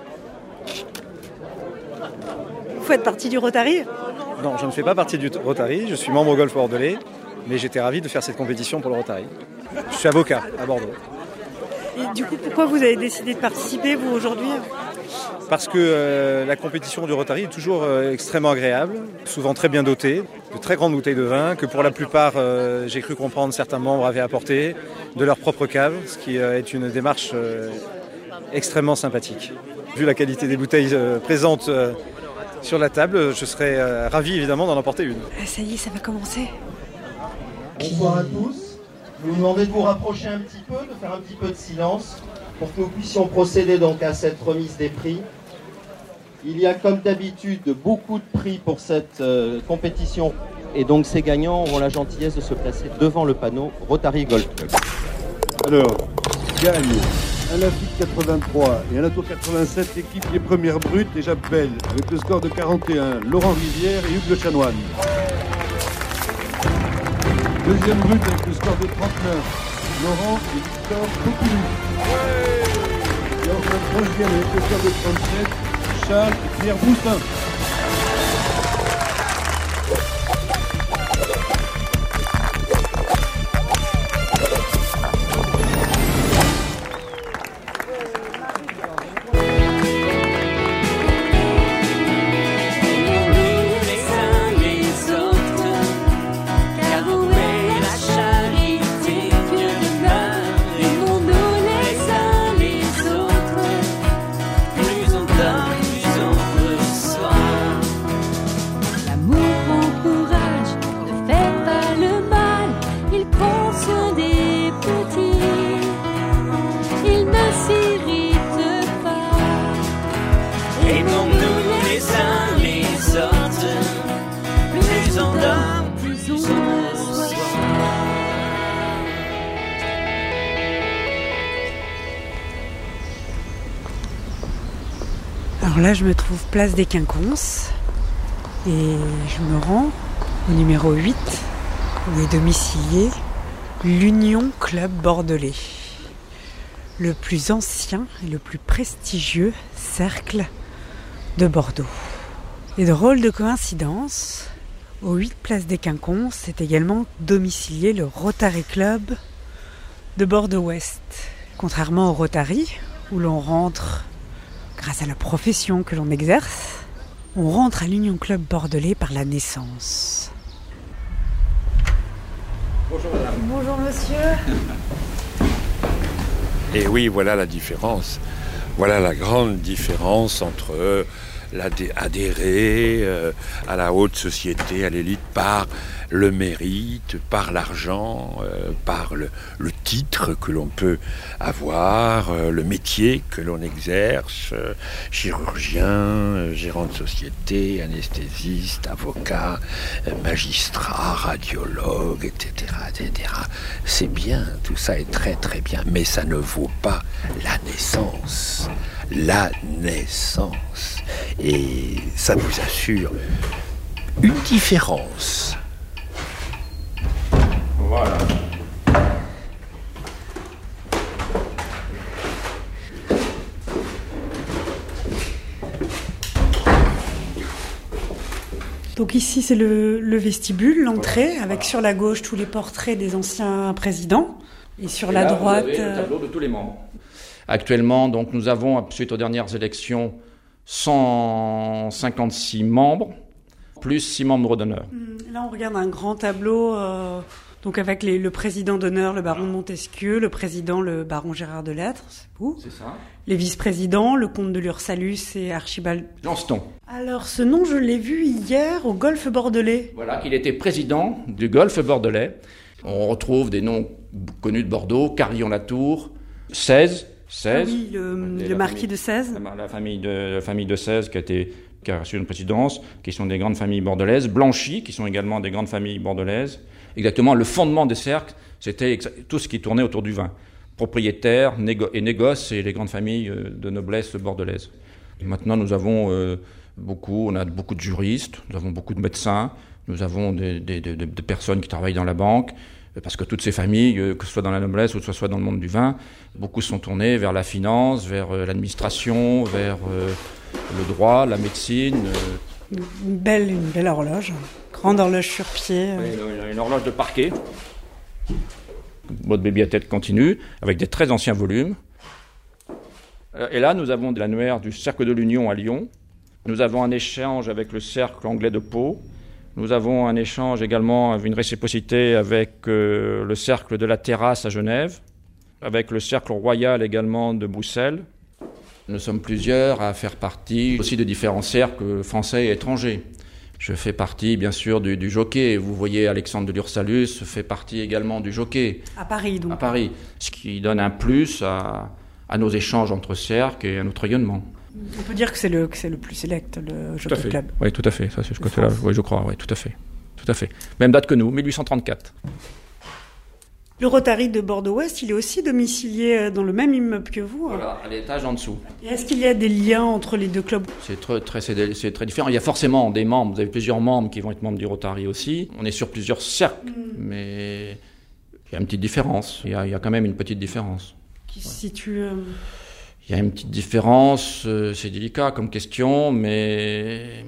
Vous faites partie du Rotary ? Non, je ne fais pas partie du Rotary, je suis membre au Golf Bordelais, mais j'étais ravi de faire cette compétition pour le Rotary. Je suis avocat à Bordeaux. Et du coup, pourquoi vous avez décidé de participer, vous, aujourd'hui ? Parce que la compétition du Rotary est toujours extrêmement agréable, souvent très bien dotée, de très grandes bouteilles de vin, que pour la plupart, j'ai cru comprendre, certains membres avaient apporté de leur propre cave, ce qui est une démarche extrêmement sympathique. Vu la qualité des bouteilles présentes sur la table, je serais ravi évidemment d'en emporter une. Ça y est, ça va commencer. Bonsoir à tous. Je vais vous demander de vous rapprocher un petit peu, de faire un petit peu de silence pour que nous puissions procéder donc à cette remise des prix. Il y a comme d'habitude beaucoup de prix pour cette compétition et donc ces gagnants auront la gentillesse de se placer devant le panneau Rotary Golf Club. Alors, gagne un Lafitte 83 et un Latour 87, l'équipe Les Premières Brutes et Jappelle, avec le score de 41, Laurent Rivière et Hugues Le Chanoine. Deuxième brute avec le score de 39, Laurent et Victor Cocoulou. Et enfin troisième avec le score de 37, Charles et Pierre Boussin. Alors là, je me trouve place des Quinconces et je me rends au numéro 8 où est domicilié l'Union Club Bordelais, le plus ancien et le plus prestigieux cercle de Bordeaux. Et drôle de coïncidence, au 8 place des Quinconces est également domicilié le Rotary Club de Bordeaux-Ouest. Contrairement au Rotary, où l'on rentre grâce à la profession que l'on exerce, on rentre à l'Union Club Bordelais par la naissance. Bonjour madame. Bonjour monsieur. Et oui, voilà la différence. Voilà la grande différence entre adhérer à la haute société, à l'élite, par le mérite, par l'argent, par le titre que l'on peut avoir, le métier que l'on exerce, chirurgien, gérant de société, anesthésiste, avocat, magistrat, radiologue, etc., etc. C'est bien, tout ça est très très bien, mais ça ne vaut pas la naissance. La naissance. Et ça vous assure une différence. Voilà. Donc ici c'est le vestibule, l'entrée, avec sur la gauche tous les portraits des anciens présidents et sur la droite vous avez le tableau de tous les membres. Actuellement, donc, nous avons, suite aux dernières élections, 156 membres, plus 6 membres d'honneur. Là, on regarde un grand tableau Donc avec le président d'honneur, le baron de Montesquieu, le président, le baron Gérard de Lettres, c'est vous. C'est ça. Les vice-présidents, le comte de Lursalus et Archibald Johnston. Alors ce nom, je l'ai vu hier au golfe bordelais. Voilà, qu'il était président du golfe bordelais. On retrouve des noms connus de Bordeaux, Carillon-Latour, XVI. Ah oui, le marquis de XVI. La famille de XVI qui a reçu une présidence, qui sont des grandes familles bordelaises. Blanchy, qui sont également des grandes familles bordelaises. Exactement, le fondement des cercles, c'était tout ce qui tournait autour du vin. Propriétaires et négoces et les grandes familles de noblesse bordelaise. Et maintenant, nous avons on a beaucoup de juristes, nous avons beaucoup de médecins, nous avons des personnes qui travaillent dans la banque, parce que toutes ces familles, que ce soit dans la noblesse ou que ce soit dans le monde du vin, beaucoup sont tournés vers la finance, vers l'administration, vers le droit, la médecine. Une belle horloge, grande horloge sur pied. Oui, une horloge de parquet. Votre bibliothèque continue, avec des très anciens volumes. Et là, nous avons l'annuaire du Cercle de l'Union à Lyon. Nous avons un échange avec le Cercle anglais de Pau. Nous avons un échange également, une réciprocité avec le Cercle de la Terrasse à Genève, avec le Cercle royal également de Bruxelles. Nous sommes plusieurs à faire partie aussi de différents cercles français et étrangers. Je fais partie, bien sûr, du jockey. Vous voyez, Alexandre de Lursalus fait partie également du jockey. À Paris, donc. À Paris. Ce qui donne un plus à nos échanges entre cercles et à notre rayonnement. On peut dire que c'est le plus select, le Jockey Club. Oui, tout à fait. Ça, c'est ce côté-là. Oui, je crois. Oui, tout à fait. Tout à fait. Même date que nous, 1834. Le Rotary de Bordeaux-Ouest, il est aussi domicilié dans le même immeuble que vous. Voilà, à l'étage en dessous. Et est-ce qu'il y a des liens entre les deux clubs ? C'est très différent. Il y a forcément des membres. Vous avez plusieurs membres qui vont être membres du Rotary aussi. On est sur plusieurs cercles, mais il y a une petite différence. Il y a quand même une petite différence. Qui se situe... Il y a une petite différence, c'est délicat comme question, mais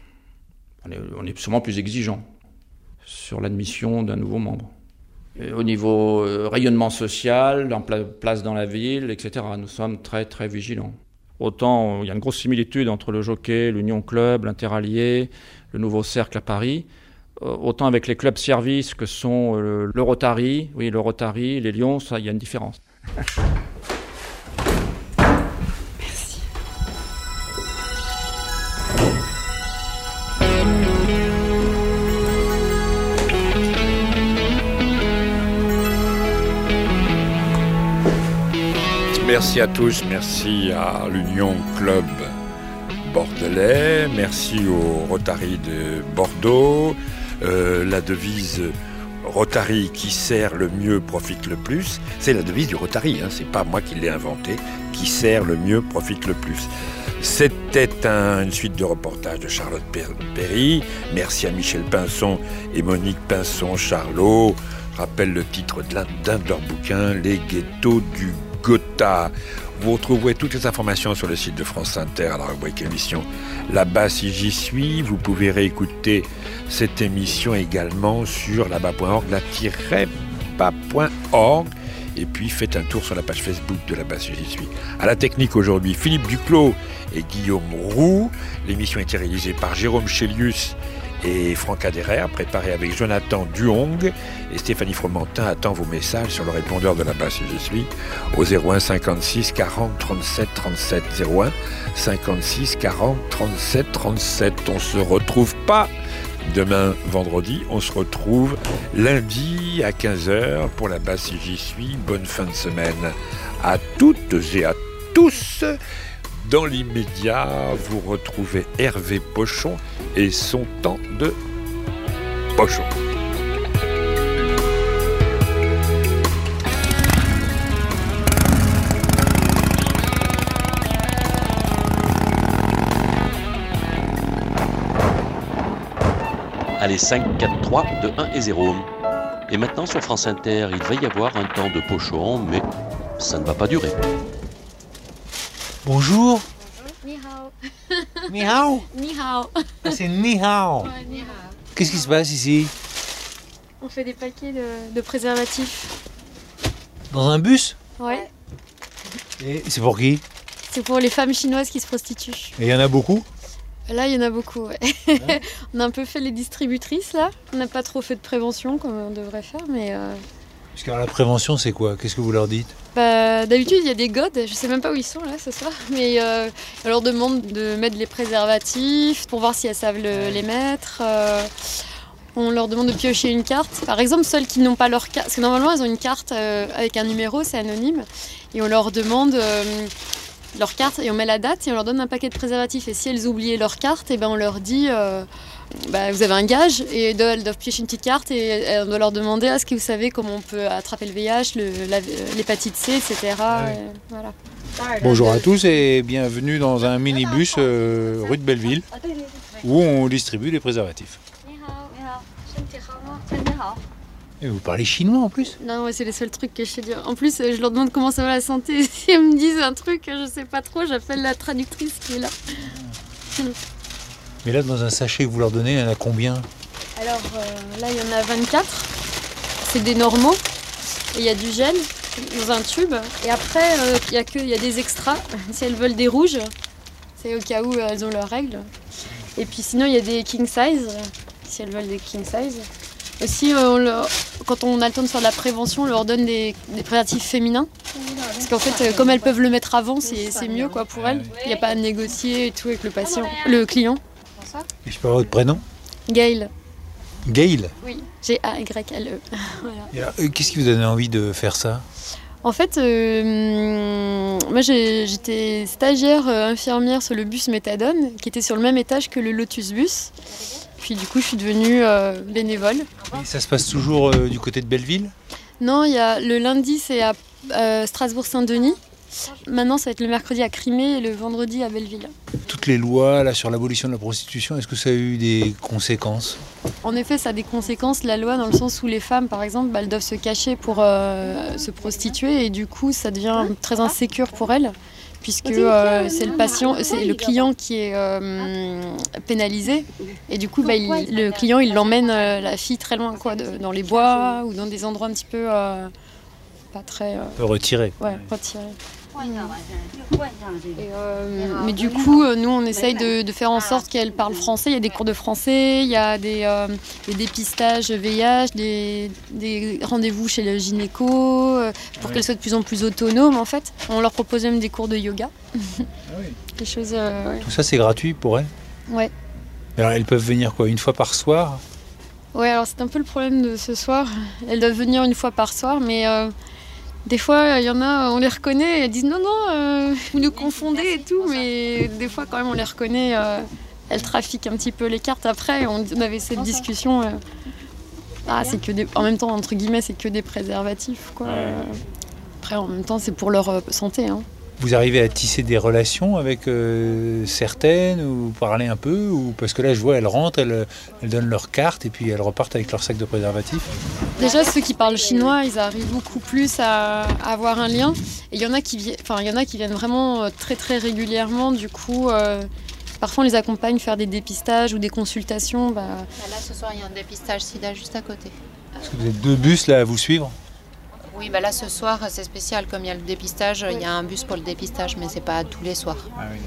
on est sûrement plus exigeant sur l'admission d'un nouveau membre. Et au niveau rayonnement social, place dans la ville, etc., nous sommes très très vigilants. Autant il y a une grosse similitude entre le Jockey, l'Union Club, l'Interallié, le Nouveau Cercle à Paris, autant avec les clubs services que sont le Rotary, les Lions, ça, il y a une différence. Merci à tous, merci à l'Union Club bordelais, merci au Rotary de Bordeaux. La devise Rotary qui sert le mieux profite le plus, c'est la devise du Rotary, c'est pas moi qui l'ai inventée, qui sert le mieux profite le plus. C'était une suite de reportages de Charlotte Perry. Merci à Michel Pinson et Monique Pinson-Charlot. Je rappelle le titre d'un de leurs bouquins, Les ghettos du Gotha. Vous retrouverez toutes les informations sur le site de France Inter à la rubrique émission Là-bas si j'y suis. Vous pouvez réécouter cette émission également sur là-bas.org, la-bas.org. Et puis faites un tour sur la page Facebook de Là-bas si j'y suis. À la technique aujourd'hui, Philippe Duclos et Guillaume Roux. L'émission a été réalisée par Jérôme Chélius et Franck Adhérer, préparé avec Jonathan Duong, et Stéphanie Fromentin attend vos messages sur le répondeur de Là-bas si j'y suis au 01 56 40 37 37 01 56 40 37 37. On se retrouve pas demain vendredi, on se retrouve lundi à 15h pour Là-bas si j'y suis. Bonne fin de semaine à toutes et à tous. Dans l'immédiat, vous retrouvez Hervé Pochon et son temps de Pochon. Allez, 5, 4, 3, 2, 1 et 0. Et maintenant sur France Inter, il va y avoir un temps de Pochon, mais ça ne va pas durer. Bonjour. Ni hao. Ni hao. Ni hao. Ah, c'est ni hao. Ouais, ni hao. Qu'est-ce qui se passe ici? On fait des paquets de préservatifs. Dans un bus? Ouais. Et c'est pour qui? C'est pour les femmes chinoises qui se prostituent. Et il y en a beaucoup? Là, il y en a beaucoup, ouais. On a un peu fait les distributrices, là. On n'a pas trop fait de prévention comme on devrait faire, mais... Parce que la prévention, c'est quoi? Qu'est-ce que vous leur dites? D'habitude, il y a des godes, je sais même pas où ils sont, là, ce soir. Mais on leur demande de mettre les préservatifs pour voir si elles savent les mettre. On leur demande de piocher une carte. Par exemple, celles qui n'ont pas leur carte... Parce que normalement, elles ont une carte avec un numéro, c'est anonyme. Et on leur demande... leur carte et on met la date et on leur donne un paquet de préservatifs. Et si elles oubliaient leur carte, et ben on leur dit vous avez un gage et elles doivent piocher une petite carte et on doit leur demander est-ce que vous savez comment on peut attraper le VIH, l'hépatite C, etc. Ouais. Et voilà. Bonjour à tous et bienvenue dans un minibus rue de Belleville où on distribue les préservatifs. Et vous parlez chinois en plus? Non, c'est les seuls trucs que je sais dire. En plus, je leur demande comment ça va la santé. Si elles me disent un truc, je sais pas trop, j'appelle la traductrice qui est là. Mais là, dans un sachet que vous leur donnez, il y en a combien? Alors là, il y en a 24. C'est des normaux. Et il y a du gel dans un tube. Et après, il y a des extras. Si elles veulent des rouges, c'est au cas où elles ont leurs règles. Et puis sinon, il y a des king size. Si elles veulent des king size. Aussi, quand on a le temps de faire de la prévention, on leur donne des préservatifs féminins. Parce qu'en fait, comme elles peuvent le mettre avant, c'est mieux quoi, pour elles. Il n'y a pas à négocier et tout avec le client. Et je peux avoir votre prénom? Gail. Gail? Oui, G-A-Y-L-E. Voilà. Qu'est-ce qui vous a donné envie de faire ça? En fait, moi j'étais stagiaire infirmière sur le bus Méthadone, qui était sur le même étage que le Lotus Bus. Puis du coup, je suis devenue bénévole. Et ça se passe toujours du côté de Belleville? Non, le lundi, c'est à Strasbourg-Saint-Denis. Maintenant, ça va être le mercredi à Crimée et le vendredi à Belleville. Toutes les lois là, sur l'abolition de la prostitution, est-ce que ça a eu des conséquences? En effet, ça a des conséquences, la loi, dans le sens où les femmes, par exemple, elles doivent se cacher pour se prostituer. Et du coup, ça devient très insécure pour elles. Puisque c'est le client qui est pénalisé. Et du coup, le client, il emmène la fille très loin, quoi, dans les bois ou dans des endroits un petit peu pas très... Un peu retirés. Ouais, retirés. Mais du coup, nous, on essaye de faire en sorte qu'elle parle français. Il y a des cours de français, il y a des dépistages VIH, des rendez-vous chez le gynéco, pour qu'elle soit de plus en plus autonome, en fait. On leur propose même des cours de yoga. Des choses, ouais. Tout ça, c'est gratuit pour elles? Ouais. Alors, elles peuvent venir quoi, une fois par soir? Ouais, alors c'est un peu le problème de ce soir. Elles doivent venir une fois par soir, mais... Des fois, il y en a, on les reconnaît, elles disent non, vous nous confondez et tout, mais des fois, quand même, on les reconnaît, elles trafiquent un petit peu les cartes. Après, on avait cette discussion, c'est que en même temps, entre guillemets, c'est que des préservatifs, quoi. Après, en même temps, c'est pour leur santé, hein. Vous arrivez à tisser des relations avec certaines, ou parler un peu, ou parce que là je vois elles rentrent, elles donnent leur carte et puis elles repartent avec leur sac de préservatifs. Déjà ceux qui parlent chinois, ils arrivent beaucoup plus à avoir un lien. Et il y en a qui viennent vraiment très très régulièrement. Du coup, parfois on les accompagne faire des dépistages ou des consultations. Là ce soir il y a un dépistage SIDA juste à côté. Est-ce que vous êtes 2 bus là à vous suivre? Oui, là ce soir c'est spécial, comme il y a le dépistage, il y a un bus pour le dépistage, mais c'est pas tous les soirs. Ah oui.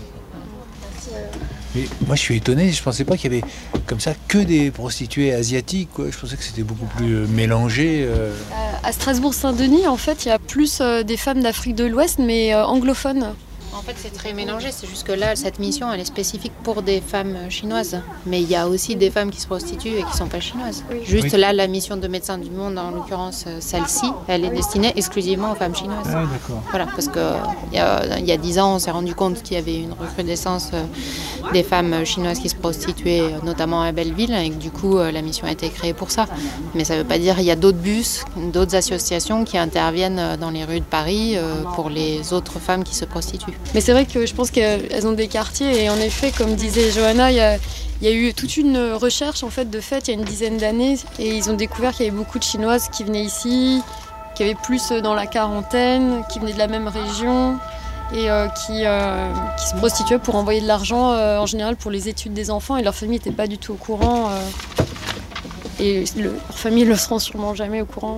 Mais moi je suis étonné, je pensais pas qu'il y avait comme ça que des prostituées asiatiques, quoi. Je pensais que c'était beaucoup plus mélangé. À Strasbourg-Saint-Denis, en fait, il y a plus des femmes d'Afrique de l'Ouest, mais anglophones. En fait, c'est très mélangé. C'est juste que là, cette mission, elle est spécifique pour des femmes chinoises. Mais il y a aussi des femmes qui se prostituent et qui ne sont pas chinoises. Oui. Juste là, la mission de Médecins du Monde, en l'occurrence celle-ci, elle est destinée exclusivement aux femmes chinoises. Ah, d'accord. Voilà, parce qu'il y a 10 ans, on s'est rendu compte qu'il y avait une recrudescence des femmes chinoises qui se prostituaient, notamment à Belleville, et que du coup, la mission a été créée pour ça. Mais ça ne veut pas dire qu'il y a d'autres bus, d'autres associations qui interviennent dans les rues de Paris pour les autres femmes qui se prostituent. Mais c'est vrai que je pense qu'elles ont des quartiers et en effet, comme disait Johanna, il y a eu toute une recherche en fait de fait il y a une dizaine d'années et ils ont découvert qu'il y avait beaucoup de Chinoises qui venaient ici, qui avaient plus dans la quarantaine, qui venaient de la même région et qui se prostituaient pour envoyer de l'argent en général pour les études des enfants et leur famille n'était pas du tout au courant et leur famille ne le seront sûrement jamais au courant.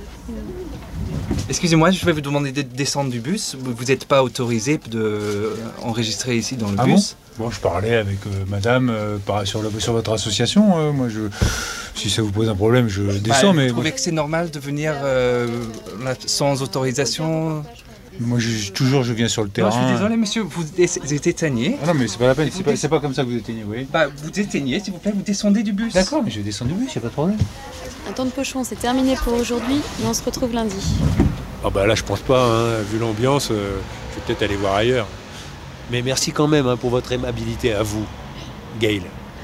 Excusez-moi, je vais vous demander de descendre du bus. Vous n'êtes pas autorisé d'enregistrer ici dans le bus. Bon, je parlais avec madame sur votre association. Moi, si ça vous pose un problème, je descends. Vous trouvez que c'est normal de venir sans autorisation? Moi, je viens sur le terrain. Non, je suis désolé, monsieur, vous éteignez. Ah non, mais c'est pas la peine, c'est pas comme ça que vous éteignez, oui. Vous éteignez, s'il vous plaît, vous descendez du bus. D'accord, mais je descends du bus, y a pas de problème. Un temps de pochon, c'est terminé pour aujourd'hui, et on se retrouve lundi. Ah bah là, je pense pas, hein. Vu l'ambiance, je vais peut-être aller voir ailleurs. Mais merci quand même pour votre aimabilité à vous, Gail.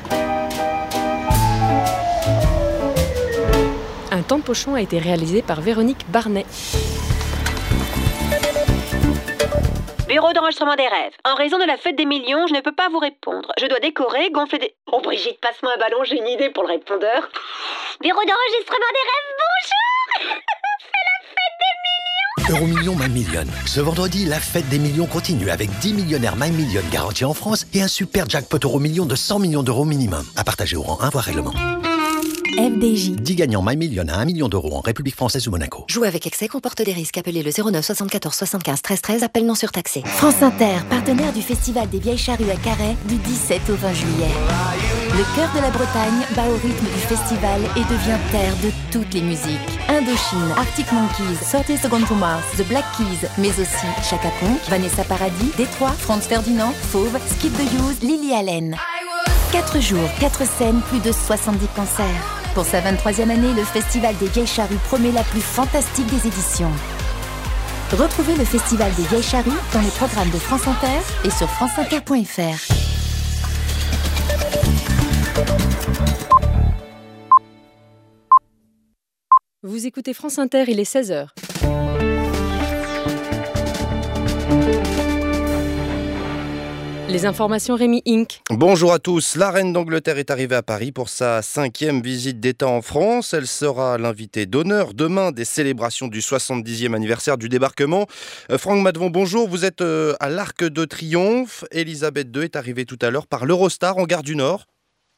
Un temps de pochon a été réalisé par Véronique Barnet. Bureau d'enregistrement des rêves. En raison de la fête des millions, je ne peux pas vous répondre. Je dois décorer, gonfler des... Oh Brigitte, passe-moi un ballon, j'ai une idée pour le répondeur. Bureau d'enregistrement des rêves, bonjour. C'est la fête des millions. Euromillions My Million. Ce vendredi, la fête des millions continue avec 10 millionnaires My Million garantis en France et un super jackpot Euromillions de 100 millions d'euros minimum. À partager au rang 1, voire règlement. FDJ. 10 gagnants My Million à 1 million d'euros en République française ou Monaco. Jouer avec excès comporte des risques. Appelez le 09 74 75 13 13. Appel non surtaxé. France Inter, partenaire du Festival des Vieilles Charrues à Carhaix du 17 au 20 juillet. Le cœur de la Bretagne bat au rythme du festival et devient terre de toutes les musiques. Indochine, Arctic Monkeys, 30 Seconds to Mars, The Black Keys, mais aussi Chaka Ponk, Vanessa Paradis, Détroit, Franz Ferdinand, Fauve, Skip the Use, Lily Allen. 4 jours, 4 scènes, plus de 70 concerts. Pour sa 23e année, le Festival des Vieilles Charrues promet la plus fantastique des éditions. Retrouvez le Festival des Vieilles Charrues dans les programmes de France Inter et sur franceinter.fr. Vous écoutez France Inter, il est 16h. Les informations Rémi Inc. Bonjour à tous. La reine d'Angleterre est arrivée à Paris pour sa 5e visite d'État en France. Elle sera l'invitée d'honneur demain des célébrations du 70e anniversaire du débarquement. Franck Madvon, bonjour. Vous êtes à l'Arc de Triomphe. Elisabeth II est arrivée tout à l'heure par l'Eurostar en gare du Nord.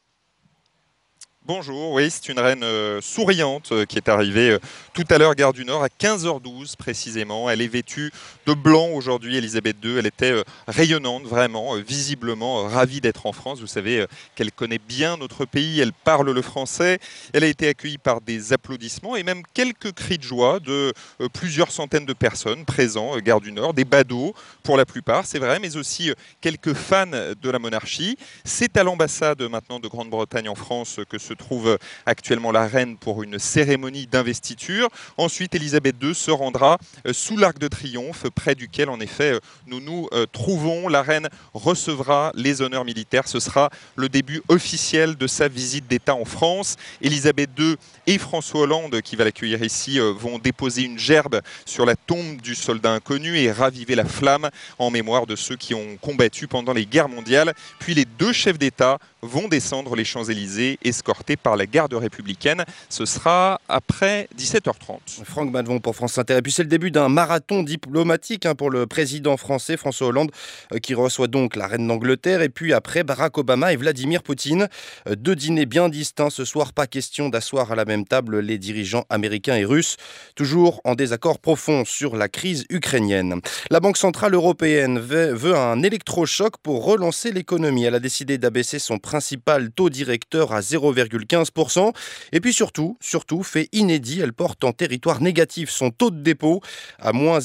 Bonjour, oui, c'est une reine souriante qui est arrivée tout à l'heure, gare du Nord, à 15h12 précisément. Elle est vêtue de blanc aujourd'hui, Elisabeth II. Elle était rayonnante, vraiment, visiblement ravie d'être en France. Vous savez qu'elle connaît bien notre pays, elle parle le français. Elle a été accueillie par des applaudissements et même quelques cris de joie de plusieurs centaines de personnes présentes, gare du Nord, des badauds pour la plupart, c'est vrai, mais aussi quelques fans de la monarchie. C'est à l'ambassade maintenant de Grande-Bretagne en France que se trouve actuellement la reine pour une cérémonie d'investiture. Ensuite, Elisabeth II se rendra sous l'Arc de Triomphe, près duquel, en effet, nous nous trouvons. La reine recevra les honneurs militaires. Ce sera le début officiel de sa visite d'État en France. Elisabeth II et François Hollande, qui va l'accueillir ici, vont déposer une gerbe sur la tombe du soldat inconnu et raviver la flamme en mémoire de ceux qui ont combattu pendant les guerres mondiales. Puis les deux chefs d'État vont descendre les Champs-Élysées, escortés par la garde républicaine. Ce sera après 17h30. Franck Madvon pour France Inter. Et puis c'est le début d'un marathon diplomatique pour le président français François Hollande qui reçoit donc la reine d'Angleterre et puis après Barack Obama et Vladimir Poutine. Deux dîners bien distincts ce soir. Pas question d'asseoir à la même table les dirigeants américains et russes, toujours en désaccord profond sur la crise ukrainienne. La Banque centrale européenne veut un électrochoc pour relancer l'économie. Elle a décidé d'abaisser son principal taux directeur à 0,15%. Et puis surtout, fait inédit, elle porte en territoire négatif son taux de dépôt à moins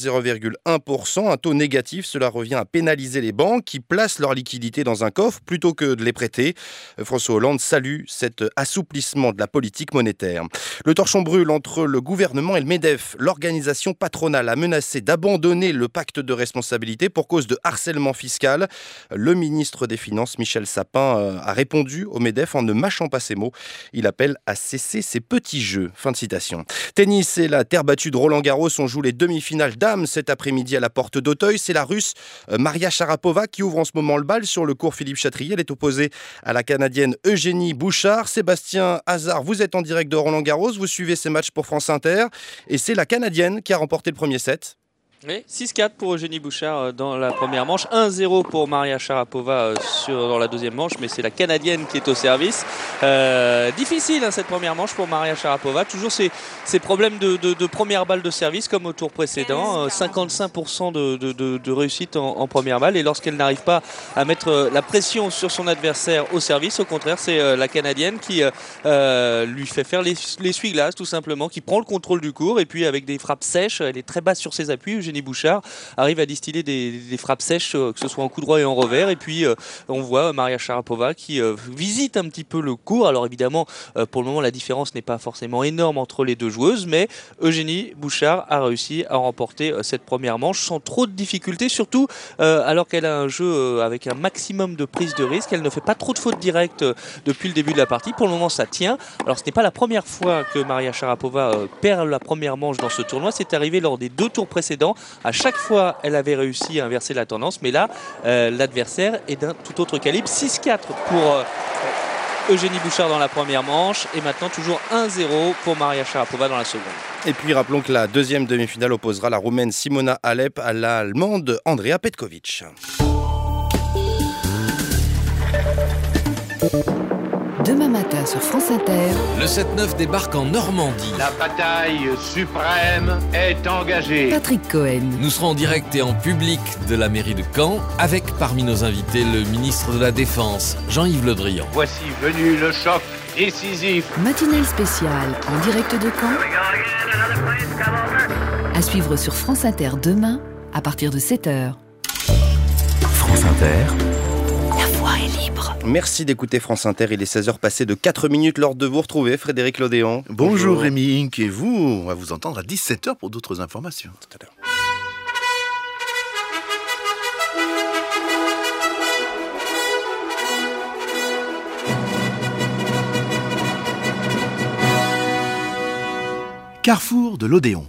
0,1%. Un taux négatif, cela revient à pénaliser les banques qui placent leurs liquidités dans un coffre plutôt que de les prêter. François Hollande salue cet assouplissement de la politique monétaire. Le torchon brûle entre le gouvernement et le MEDEF. L'organisation patronale a menacé d'abandonner le pacte de responsabilité pour cause de harcèlement fiscal. Le ministre des Finances, Michel Sapin, a répondu au MEDEF en ne mâchant pas ses mots. Il appelle à cesser ces petits jeux. Fin de citation. Tennis et la terre battue de Roland-Garros. On joue les demi-finales dames cet après-midi à la porte d'Auteuil. C'est la Russe Maria Sharapova qui ouvre en ce moment le bal sur le court Philippe Chatrier. Elle est opposée à la Canadienne Eugénie Bouchard. Sébastien Hazard, vous êtes en direct de Roland-Garros. Vous suivez ces matchs pour France Inter. Et c'est la Canadienne qui a remporté le premier set. Oui, 6-4 pour Eugénie Bouchard dans la première manche, 1-0 pour Maria Sharapova dans la deuxième manche, mais c'est la Canadienne qui est au service. Difficile cette première manche pour Maria Sharapova, toujours ces problèmes de première balle de service comme au tour précédent, 55% de réussite en première balle, et lorsqu'elle n'arrive pas à mettre la pression sur son adversaire au service, au contraire c'est la Canadienne qui lui fait faire l'essuie-glace tout simplement, qui prend le contrôle du court, et puis avec des frappes sèches, elle est très basse sur ses appuis. Eugénie Bouchard arrive à distiller des frappes sèches, que ce soit en coup droit et en revers, et puis on voit Maria Sharapova qui visite un petit peu le court. Alors évidemment pour le moment la différence n'est pas forcément énorme entre les deux joueuses, mais Eugénie Bouchard a réussi à remporter cette première manche sans trop de difficultés, surtout alors qu'elle a un jeu avec un maximum de prise de risque. Elle ne fait pas trop de fautes directes depuis le début de la partie, pour le moment ça tient. Alors ce n'est pas la première fois que Maria Sharapova perd la première manche dans ce tournoi, c'est arrivé lors des 2 tours précédents. À chaque fois, elle avait réussi à inverser la tendance, mais là, l'adversaire est d'un tout autre calibre. 6-4 pour Eugénie Bouchard dans la première manche, et maintenant toujours 1-0 pour Maria Sharapova dans la seconde. Et puis rappelons que la deuxième demi-finale opposera la Roumaine Simona Halep à l'Allemande Andrea Petkovic. Demain matin sur France Inter, le 7-9 débarque en Normandie. La bataille suprême est engagée. Patrick Cohen. Nous serons en direct et en public de la mairie de Caen, avec parmi nos invités le ministre de la Défense, Jean-Yves Le Drian. Voici venu le choc décisif. Matinale spéciale en direct de Caen. À suivre sur France Inter demain, à partir de 7h. France Inter. La voix est libre. Merci d'écouter France Inter, il est 16h passé de 4 minutes, l'heure de vous retrouver, Frédéric Lodéan. Bonjour Rémi Inc. Et vous, on va vous entendre à 17h pour d'autres informations. Tout à l'heure. Carrefour de l'Odéon.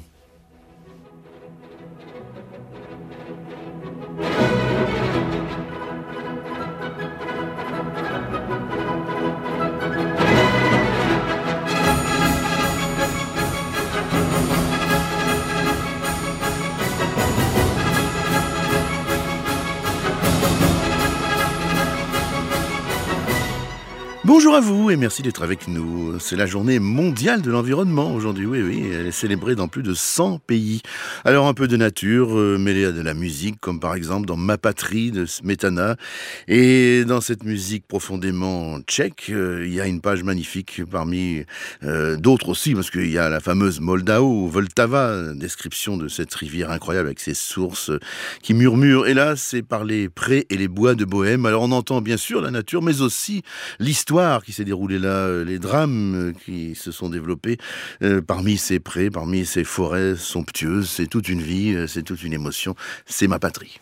Bonjour à vous et merci d'être avec nous. C'est la journée mondiale de l'environnement aujourd'hui, oui, elle est célébrée dans plus de 100 pays. Alors un peu de nature mêlée à de la musique, comme par exemple dans Ma patrie de Smetana. Et dans cette musique profondément tchèque, il y a une page magnifique parmi d'autres aussi, parce qu'il y a la fameuse Moldao, Vltava, description de cette rivière incroyable avec ses sources qui murmurent. Et là, c'est par les prés et les bois de Bohême. Alors on entend bien sûr la nature, mais aussi l'histoire qui s'est déroulée là, les drames qui se sont développés parmi ces prés, parmi ces forêts somptueuses. C'est toute une vie, c'est toute une émotion. C'est ma patrie.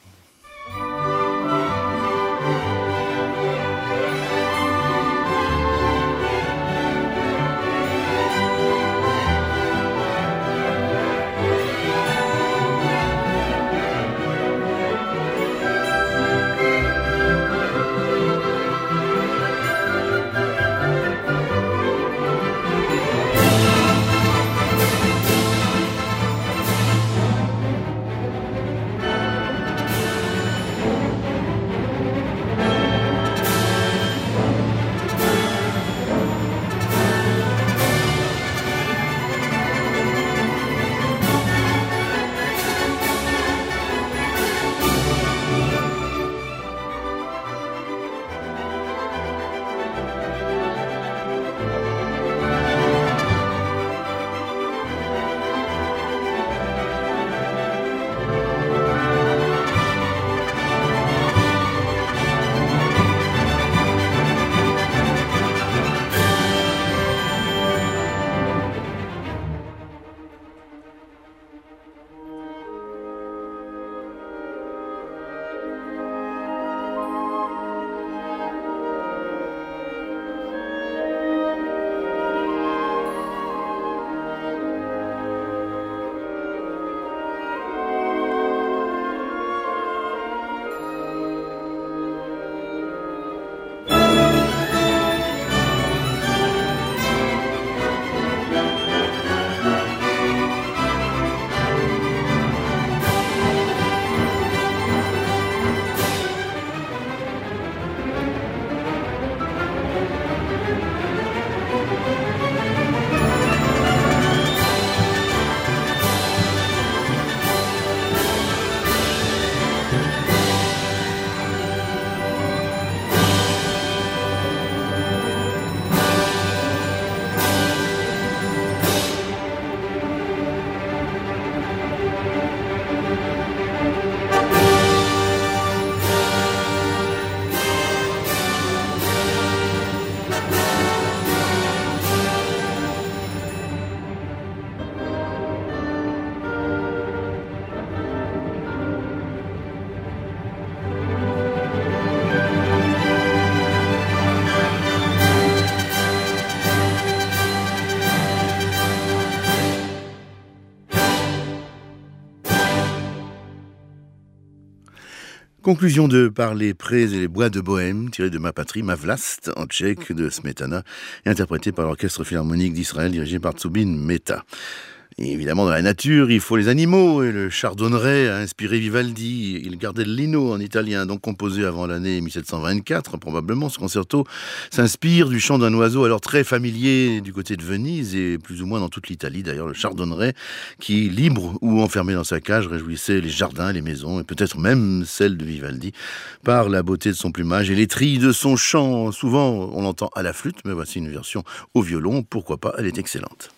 Conclusion de Par les prés et les bois de Bohème, tiré de Ma patrie, Ma vlast, en tchèque de Smetana, et interprété par l'Orchestre Philharmonique d'Israël, dirigé par Zubin Mehta. Et évidemment, dans la nature, il faut les animaux, et le chardonneret a inspiré Vivaldi, Il Gardellino en italien, donc composé avant l'année 1724, probablement. Ce concerto s'inspire du chant d'un oiseau alors très familier du côté de Venise, et plus ou moins dans toute l'Italie, d'ailleurs, le chardonneret, qui, libre ou enfermé dans sa cage, réjouissait les jardins, les maisons, et peut-être même celles de Vivaldi, par la beauté de son plumage et les trilles de son chant. Souvent, on l'entend à la flûte, mais voici une version au violon, pourquoi pas, elle est excellente.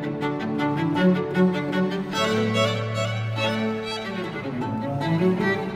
Thank you.